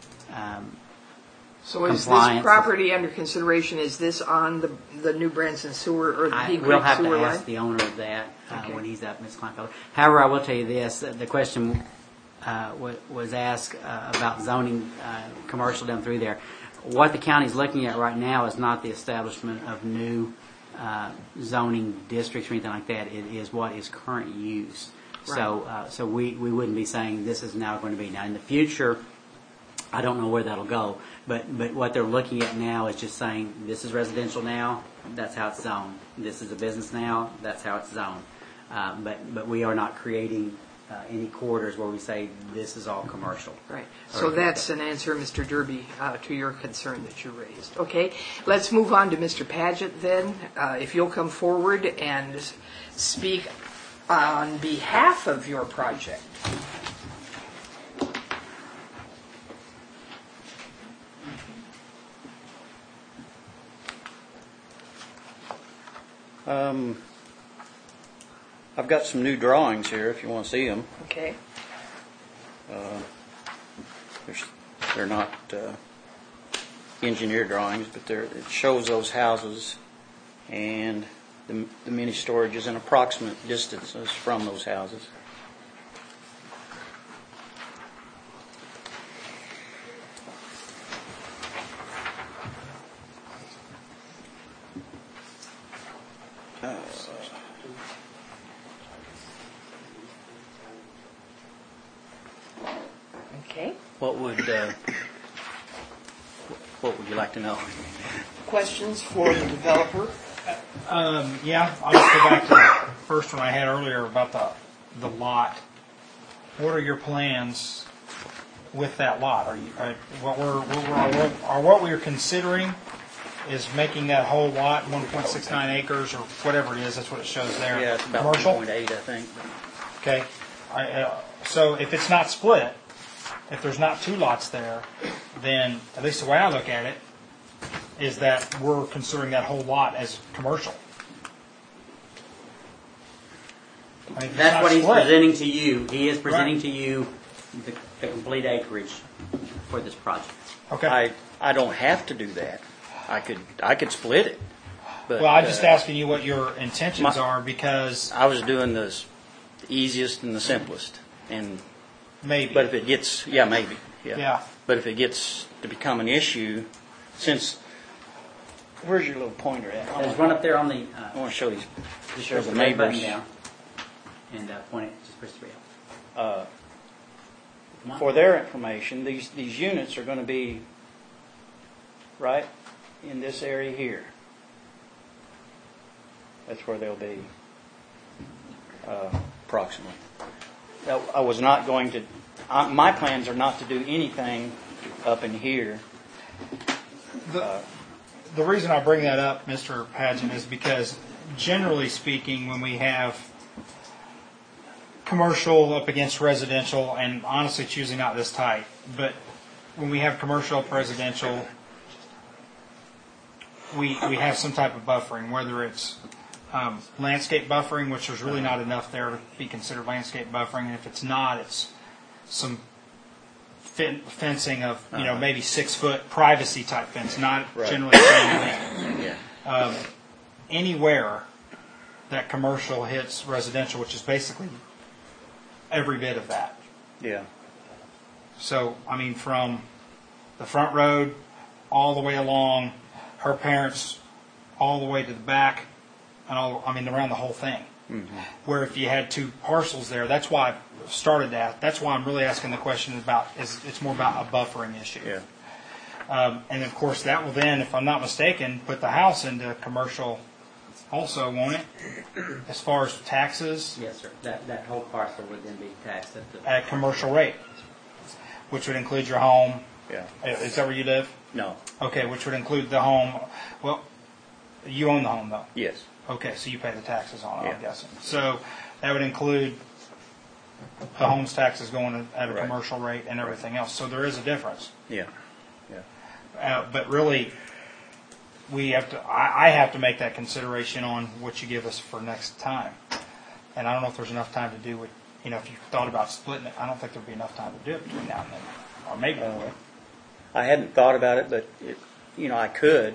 So is this compliance. property under consideration? Is this on the New Branson sewer or the Pea Creek sewer line? We'll have to ask the owner of that when he's up, Ms. Kleinfelder. However, I will tell you this: the question was asked about zoning commercial down through there. What the county's looking at right now is not the establishment of new zoning districts or anything like that. It is what is current use. Right. So we wouldn't be saying this is now going to be. Now in the future, I don't know where that'll go. But what they're looking at now is just saying this is residential now. That's how it's zoned. This is a business now. That's how it's zoned. But we are not creating any corridors where we say this is all commercial. Right. So that's an answer, Mr. Derby, to your concern that you raised. Okay. Let's move on to Mr. Paget then. If you'll come forward and speak on behalf of your project. I've got some new drawings here if you want to see them. Okay. They're not engineer drawings, but it shows those houses and the mini storages and approximate distances from those houses. Okay. What would you like to know? Questions for the developer? Yeah, I'll just go back to the first one I had earlier about the lot. What are your plans with that lot? What we're considering is making that whole lot 1.69 acres or whatever it is. That's what it shows there. Yeah, it's about commercial. 1.8, I think. Okay. So if it's not split, if there's not 2 lots there, then at least the way I look at it is that we're considering that whole lot as commercial. I mean, if it's That's not what he's split- presenting to you. He is presenting to you the complete acreage for this project. Okay. I don't have to do that. I could split it. But, Well, I'm just asking you what your intentions are because I was doing the easiest and the simplest, and maybe. But if it gets, maybe. Yeah. But if it gets to become an issue, since, where's your little pointer at? Just run up there on the, I want to show these, just show press the the red button neighbors. down and point it, just press 3 up. Come on. For their information, these units are going to be right in this area here. That's where they'll be, approximately. I was not going to, my plans are not to do anything up in here. The reason I bring that up, Mr. Pageant, is because generally speaking, when we have commercial up against residential, and honestly it's usually not this tight, but when we have commercial up residential, we have some type of buffering, whether it's landscape buffering, which there's really not enough there to be considered landscape buffering, and if it's not, it's some fencing of maybe 6 foot privacy type fence, not generally chain link. Anywhere that commercial hits residential, which is basically every bit of that. Yeah. So I mean, from the front road all the way along her parents, all the way to the back, and around the whole thing. Mm-hmm. Where if you had 2 parcels there, that's why I started that. That's why I'm really asking the question about, it's more about a buffering issue. Yeah. And of course that will then, if I'm not mistaken, put the house into commercial also, won't it? As far as taxes? Yes, sir. That whole parcel would then be taxed at commercial rate, which would include your home. Yeah. Is that where you live? No. Okay, which would include the home. Well, you own the home though. Yes. Okay, so you pay the taxes on it, Yeah. I'm guessing. So that would include the home's taxes going at a commercial rate and everything else. So there is a difference. Yeah. Yeah. But really, we have to. I have to make that consideration on what you give us for next time. And I don't know if there's enough time to do it. If you thought about splitting it, I don't think there'd be enough time to do it between now and then. Or maybe there would. I hadn't thought about it, but I could.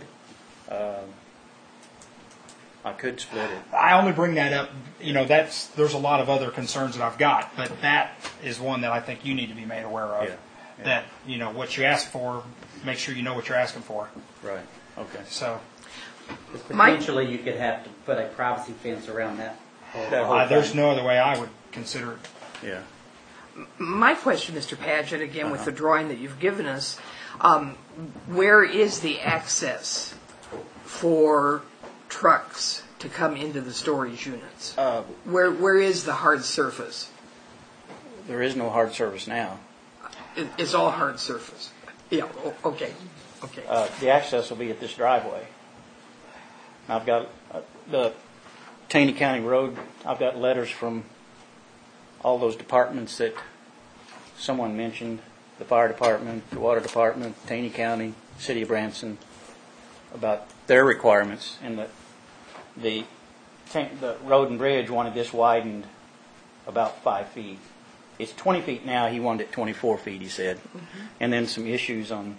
I could split it. I only bring that up. There's a lot of other concerns that I've got, but that is one that I think you need to be made aware of. Yeah. That what you ask for, make sure you know what you're asking for. Right. Okay. So, potentially you could have to put a privacy fence around that whole there's no other way I would consider it. Yeah. My question, Mr. Pageant, again with the drawing that you've given us, where is the access for trucks to come into the storage units? Where is the hard surface? There is no hard surface now. It's all hard surface. Yeah. Okay. Okay. The access will be at this driveway. I've got the Taney County Road. I've got letters from all those departments that someone mentioned: the fire department, the water department, Taney County, City of Branson, about their requirements, and the road and bridge wanted this widened about 5 feet. It's 20 feet now. He wanted it 24 feet, he said. Mm-hmm. And then some issues on,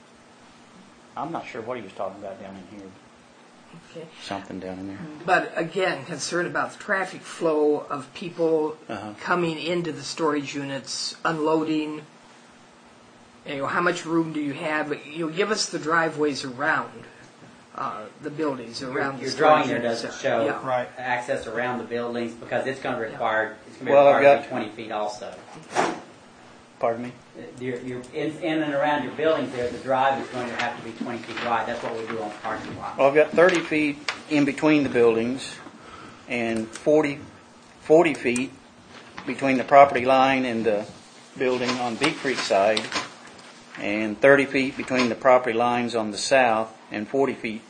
I'm not sure what he was talking about down in here. Okay. Something down in there. But again, concerned about the traffic flow of people coming into the storage units, unloading. How much room do you have? Give us the driveways around the buildings, around your the drawing storage there units. doesn't show Yeah. access around the buildings because it's going to require to be 20 feet also. Pardon me? You're in and around your buildings there, the drive is going to have to be 20 feet wide. That's what we do on parking lots. Well, I've got 30 feet in between the buildings and 40 feet between the property line and the building on Big Creek side, and 30 feet between the property lines on the south, and 40 feet,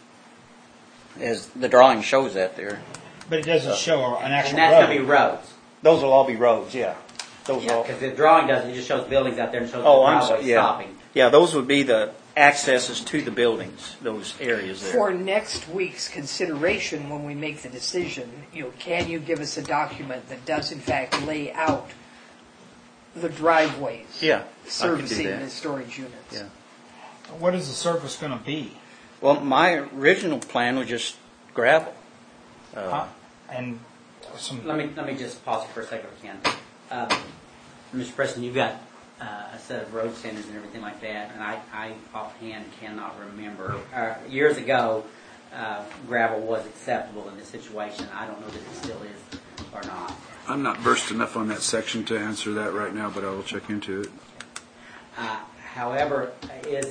as the drawing shows that there. But it doesn't show an actual road. And that's going to be roads. Those will all be roads, yeah. Because the drawing doesn't, it just shows buildings out there and shows the driveway stopping. Yeah, those would be the accesses to the buildings, those areas there. For next week's consideration, when we make the decision, can you give us a document that does in fact lay out the driveways? Yeah, servicing I can do that. the storage units. Yeah. What is the surface going to be? Well, my original plan was just gravel. And let me just pause you for a second if I can. Mr. Preston, you've got a set of road standards and everything like that, and I offhand cannot remember. Years ago, gravel was acceptable in this situation. I don't know that it still is or not. I'm not versed enough on that section to answer that right now, but I will check into it. However, is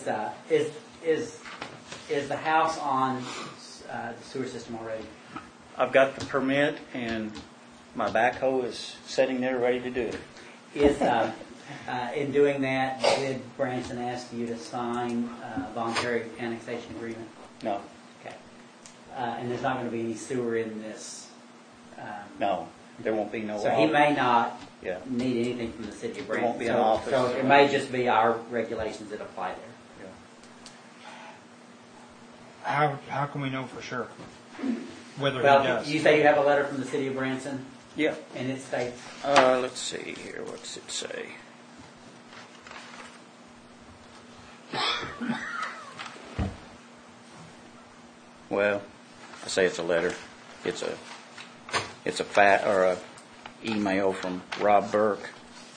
the house on the sewer system already? I've got the permit, and my backhoe is sitting there ready to do it. Is in doing that, did Branson ask you to sign a voluntary annexation agreement? No. Okay. And there's not going to be any sewer in this? No, there won't be no So office. he may not Yeah. need anything from the city of There Branson. won't be an office. So it may just be our regulations that apply there. How can we know for sure whether he Well, does? you say you have a letter from the city of Branson? Yeah. And it states? Let's see here. What's it say? Well, I say it's a letter. It's a email from Rob Burke.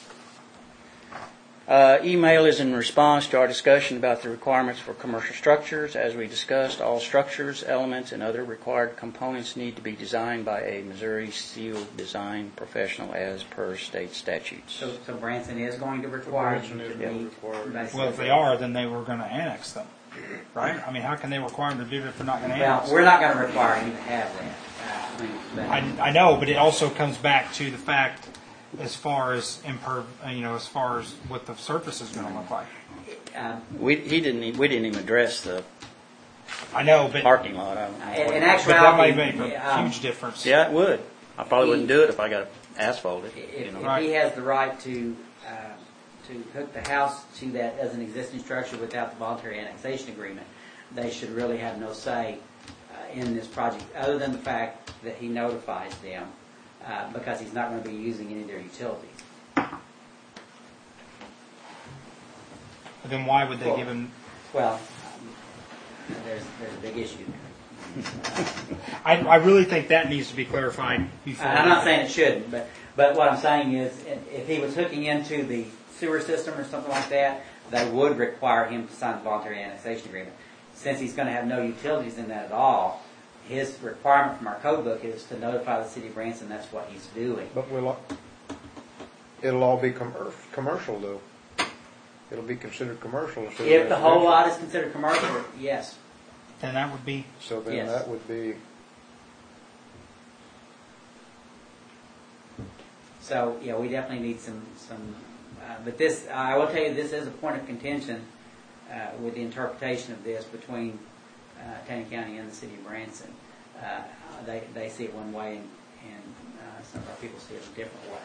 Email is in response to our discussion about the requirements for commercial structures. As we discussed, all structures, elements, and other required components need to be designed by a Missouri Steel Design professional as per state statutes. So Branson is going to require you to meet. Well, if they are, then they were going to annex them, right? I mean, how can they require them to do it if they're not going to annex Well, we're not going to require you to have that. I know, but it also comes back to the fact as far as as far as what the surface is going to look like. We didn't even address the I know, but parking lot. In actuality, but that might make a huge difference. Yeah, it would. I probably wouldn't do it if I got asphalted. If he has the right to hook the house to that as an existing structure without the voluntary annexation agreement, they should really have no say in this project, other than the fact that he notifies them, because he's not going to be using any of their utilities. Then why would they give him? Well, there's a big issue there. I really think that needs to be clarified before. I'm not saying it shouldn't, but what I'm saying is, if he was hooking into the sewer system or something like that, they would require him to sign the voluntary annexation agreement. Since he's going to have no utilities in that at all, his requirement from our code book is to notify the city of Branson that's what he's doing. But it'll all be commercial, though. It'll be considered commercial. If the whole lot is considered commercial, yes. Then that would be. So then Yes. that would be. So yeah, we definitely need some. But this, I will tell you, this is a point of contention with the interpretation of this between Taney County and the city of Branson. They see it one way, and some of our people see it a different way.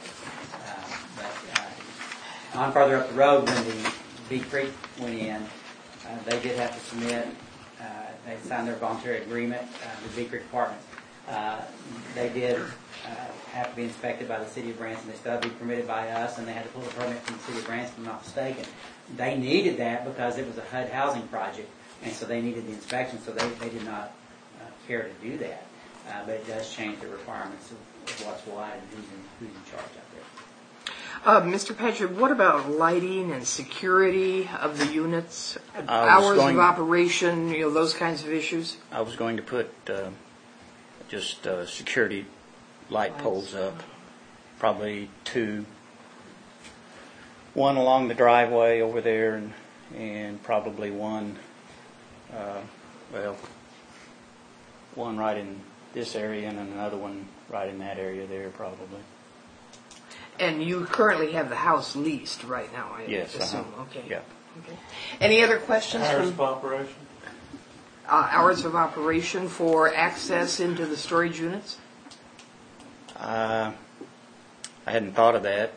But on further up the road, when the Big Creek went in, they did have to submit. They signed their voluntary agreement. The Big Creek Apartments. They did have to be inspected by the city of Branson. They still had to be permitted by us, and they had to pull a permit from the city of Branson, if I'm not mistaken. They needed that because it was a HUD housing project, and so they needed the inspection, so they did not care to do that. But it does change the requirements of what's what and who's in charge out there. Mr. Patrick, what about lighting and security of the units, I was hours of operation, those kinds of issues? I was going to put just security light poles up, probably two. One along the driveway over there, and probably one, one right in this area and another one right in that area there, probably. And you currently have the house leased right now, I Yes, assume. Okay. Yeah. Okay. Any other questions? Hours of operation? Hours of operation for access into the storage units? I hadn't thought of that.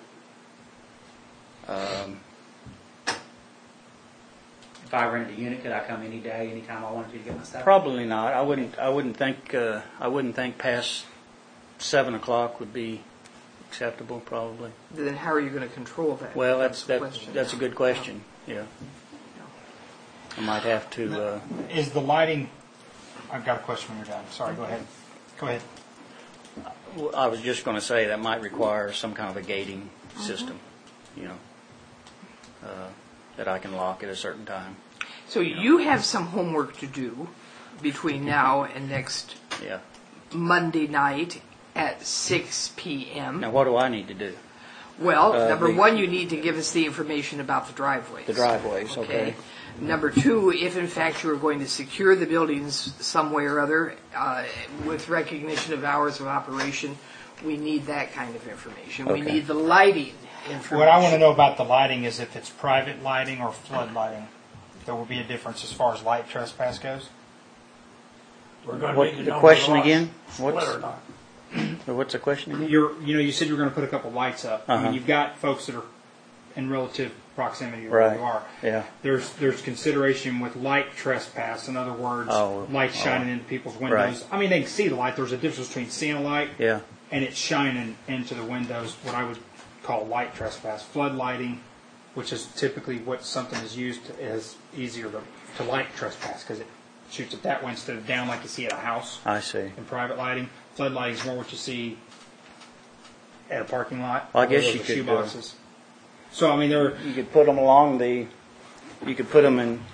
If I rented a unit, could I come any day, anytime I wanted to get my stuff? Probably not. I wouldn't think past 7 o'clock would be acceptable. Probably. Then how are you going to control that? Well, the question. that's a good question. Yeah. I might have to. Is the lighting? I've got a question when you're done. Sorry, go ahead. Go ahead. I was just going to say that might require some kind of a gating system. that I can lock at a certain time. So you have some homework to do between now and next Yeah. Monday night at 6 p.m. Now, what do I need to do? Well, number one, you need to give us the information about the driveways. The driveways, okay. Number two, if in fact you are going to secure the buildings some way or other with recognition of hours of operation, we need that kind of information. We Okay. need the lighting information. What I want to know about the lighting is if it's private lighting or flood lighting. There will be a difference as far as light trespass goes. We're going to What, need to the know question if again? split or not. What's the question again? You said you were going to put a couple lights up. I Uh-huh. mean, you've got folks that are in relative proximity to Right. where you are. Yeah. There's consideration with light trespass. In other words, Oh, light shining oh. into people's windows. Right. I mean, they can see the light. There's a difference between seeing a light Yeah. and it's shining into the windows. What I would call light trespass. Flood lighting, which is typically what something is used to, is easier to light trespass because it shoots it that way instead of down like you see at a house. I see. In private lighting, flood lighting is more what you see at a parking lot. Well, I guess Those you are could, shoe boxes. So I mean, You could put them along the. You could put them in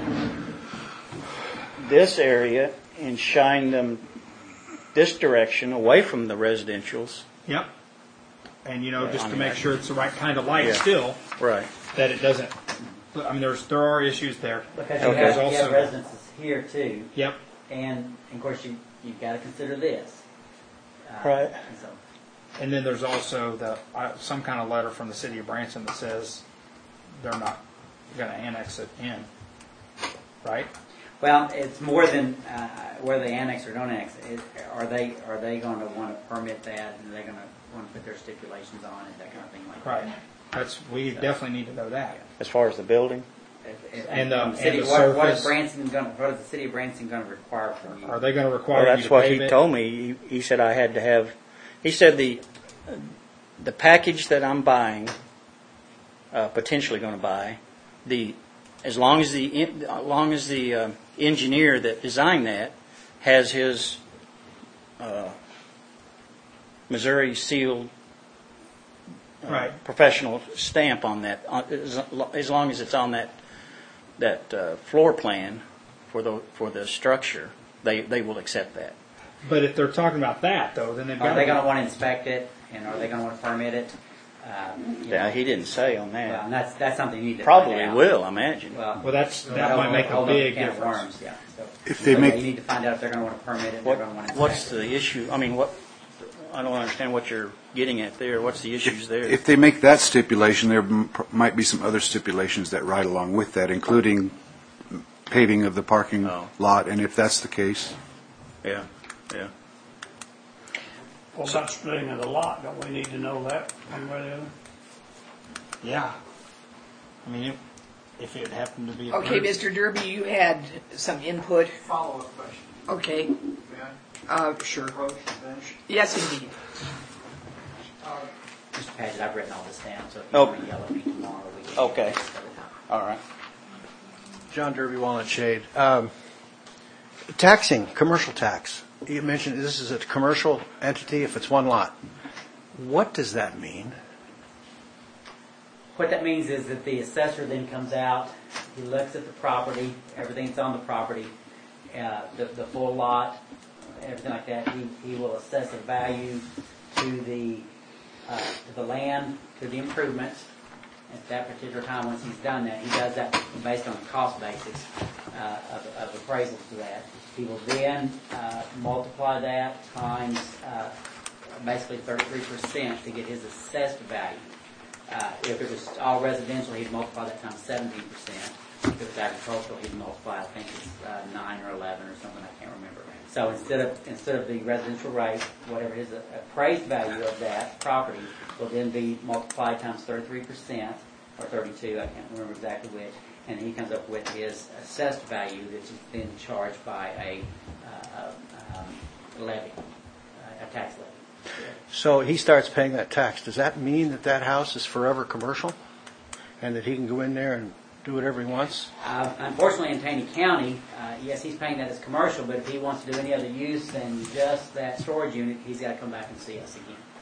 this area and shine them this direction away from the residentials. Yep. And just I to mean, make sure it's the right kind of light Yeah. still, Right. that it doesn't. I mean, there are issues there. Because Okay. you have residences here too. Yep. And of course you've got to consider this. Right. And so, And then there's also some kind of letter from the city of Branson that says they're not going to annex it in, right? well, it's more than whether they annex or don't annex. Are they going to want to permit that? And are they going to want to put their stipulations on it, that kind of thing like Right. that? We definitely need to know that. As far as the building. And the what is surface. what is the city of Branson going to require from you? Are they going to Well, require you that's to what pave he it? told me. He said I had to have. He said the package that I'm buying, potentially going to buy, as long as the engineer that designed that has his Missouri sealed Right. professional stamp on that, as long as it's on that floor plan for the structure, they will accept that. But if they're talking about that, though, then they've got Are they going to want to inspect it, and are they going to want to permit it? Yeah, he didn't say on that. Well, and that's something you need to Probably find out. will, I imagine. Well, that I might make a hold up big can of difference. worms, yeah. So, If they make- you need to find out if they're going to want to permit it. What, they're going to want to what's inspect the issue? I mean, I don't understand what you're getting at there. What's the issues there? If they make that stipulation, there might be some other stipulations that ride along with that, including paving of the parking lot, and if that's the case. Yeah, yeah. Well, about splitting of the lot, don't we need to know that one way or the other? Yeah. I mean, if it happened to be... Okay, Mr. Derby, you had some input. Follow-up question. Okay. May I Sure. approach the bench? Yes, indeed. Mr. Paget, I've written all this down, so if you Oh. want to yell at me tomorrow, we can... Okay. All right. John Derby, Walnut Shade. Taxing, commercial tax. You mentioned this is a commercial entity if it's one lot. What does that mean? What that means is that the assessor then comes out, he looks at the property, everything that's on the property, the full lot, everything like that. He will assess a value to the land, to the improvements. At that particular time, once he's done that, he does that based on the cost basis of appraisals to that. He will then multiply that times basically 33% to get his assessed value. If it was all residential, he'd multiply that times 17%. If it was agricultural, he'd multiply, I think it's 9 or 11 or something, I can't remember. So instead of the residential rate, whatever his appraised value of that property will then be multiplied times 33% or 32, I can't remember exactly which, and he comes up with his assessed value that's then charged by a levy, a tax levy. So he starts paying that tax. Does that mean that that house is forever commercial? And that he can go in there and do whatever he wants? Unfortunately, in Taney County, yes, he's paying that as commercial, but if he wants to do any other use than just that storage unit, he's got to come back and see us again.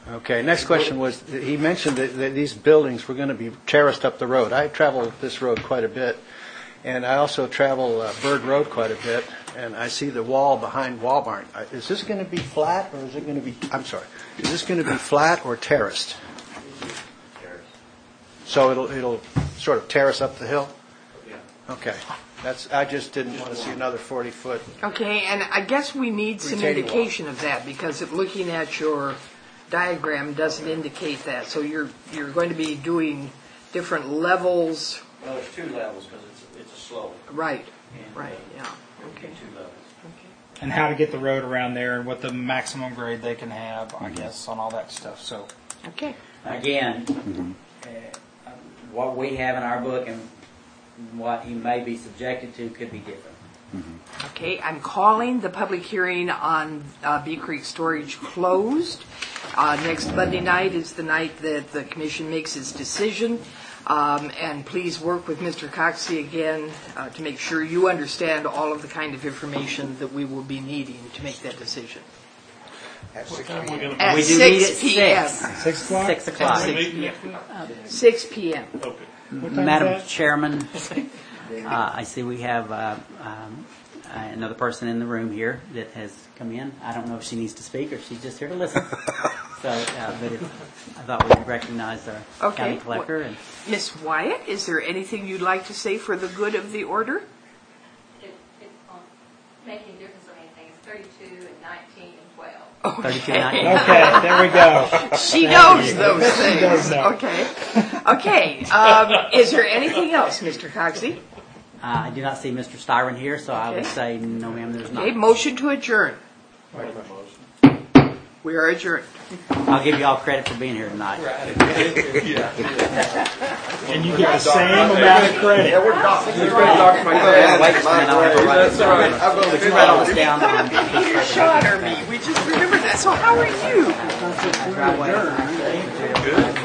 Okay, next question was, he mentioned that these buildings were going to be terraced up the road. I travel this road quite a bit, and I also travel Bird Road quite a bit, and I see the wall behind Walmart. Is this going to be flat, or is it going to be, is this going to be flat or terraced? Terrace. So it'll sort of terrace up the hill? Yeah. Okay. I just didn't want to see another 40-foot. Okay, and I guess we need some Retaining indication of that, because looking at your diagram doesn't indicate that. So you're going to be doing different levels. Well, there's 2 levels because it's a slope. Right. And, Right. Yeah. Okay. 2 levels. And how to get the road around there and what the maximum grade they can have, I guess, on all that stuff. So. Okay. Again, what we have in our book and what he may be subjected to could be different. Okay, I'm calling the public hearing on Bee Creek Storage closed. Next Monday night is the night that the commission makes its decision. And please work with Mr. Coxey again to make sure you understand all of the kind of information that we will be needing to make that decision. At 6 At We do 6 meet p.m. at 6. 6 o'clock? 6 o'clock. 6 p.m. Madam Chairman, I see we have another person in the room here that has come in. I don't know if she needs to speak or if she's just here to listen. So, but I thought we could recognize our county collector. And Miss Wyatt, is there anything you'd like to say for the good of the order? It won't make any difference on anything. It's 32 and 19 and 12. 32 and 19. Okay, there we go. She knows those things. She does know. Okay. Okay. Is there anything else, Mr. Coxey? I do not see Mr. Styron here, so I would say no, ma'am, there's not. Okay, motion to adjourn. We are adjourned. I'll give you all credit for being here tonight. And you get the same amount of credit. Wait a minute, I'll have to write this down. Would you write all this down? You shot her me. We just remembered that. So how are you?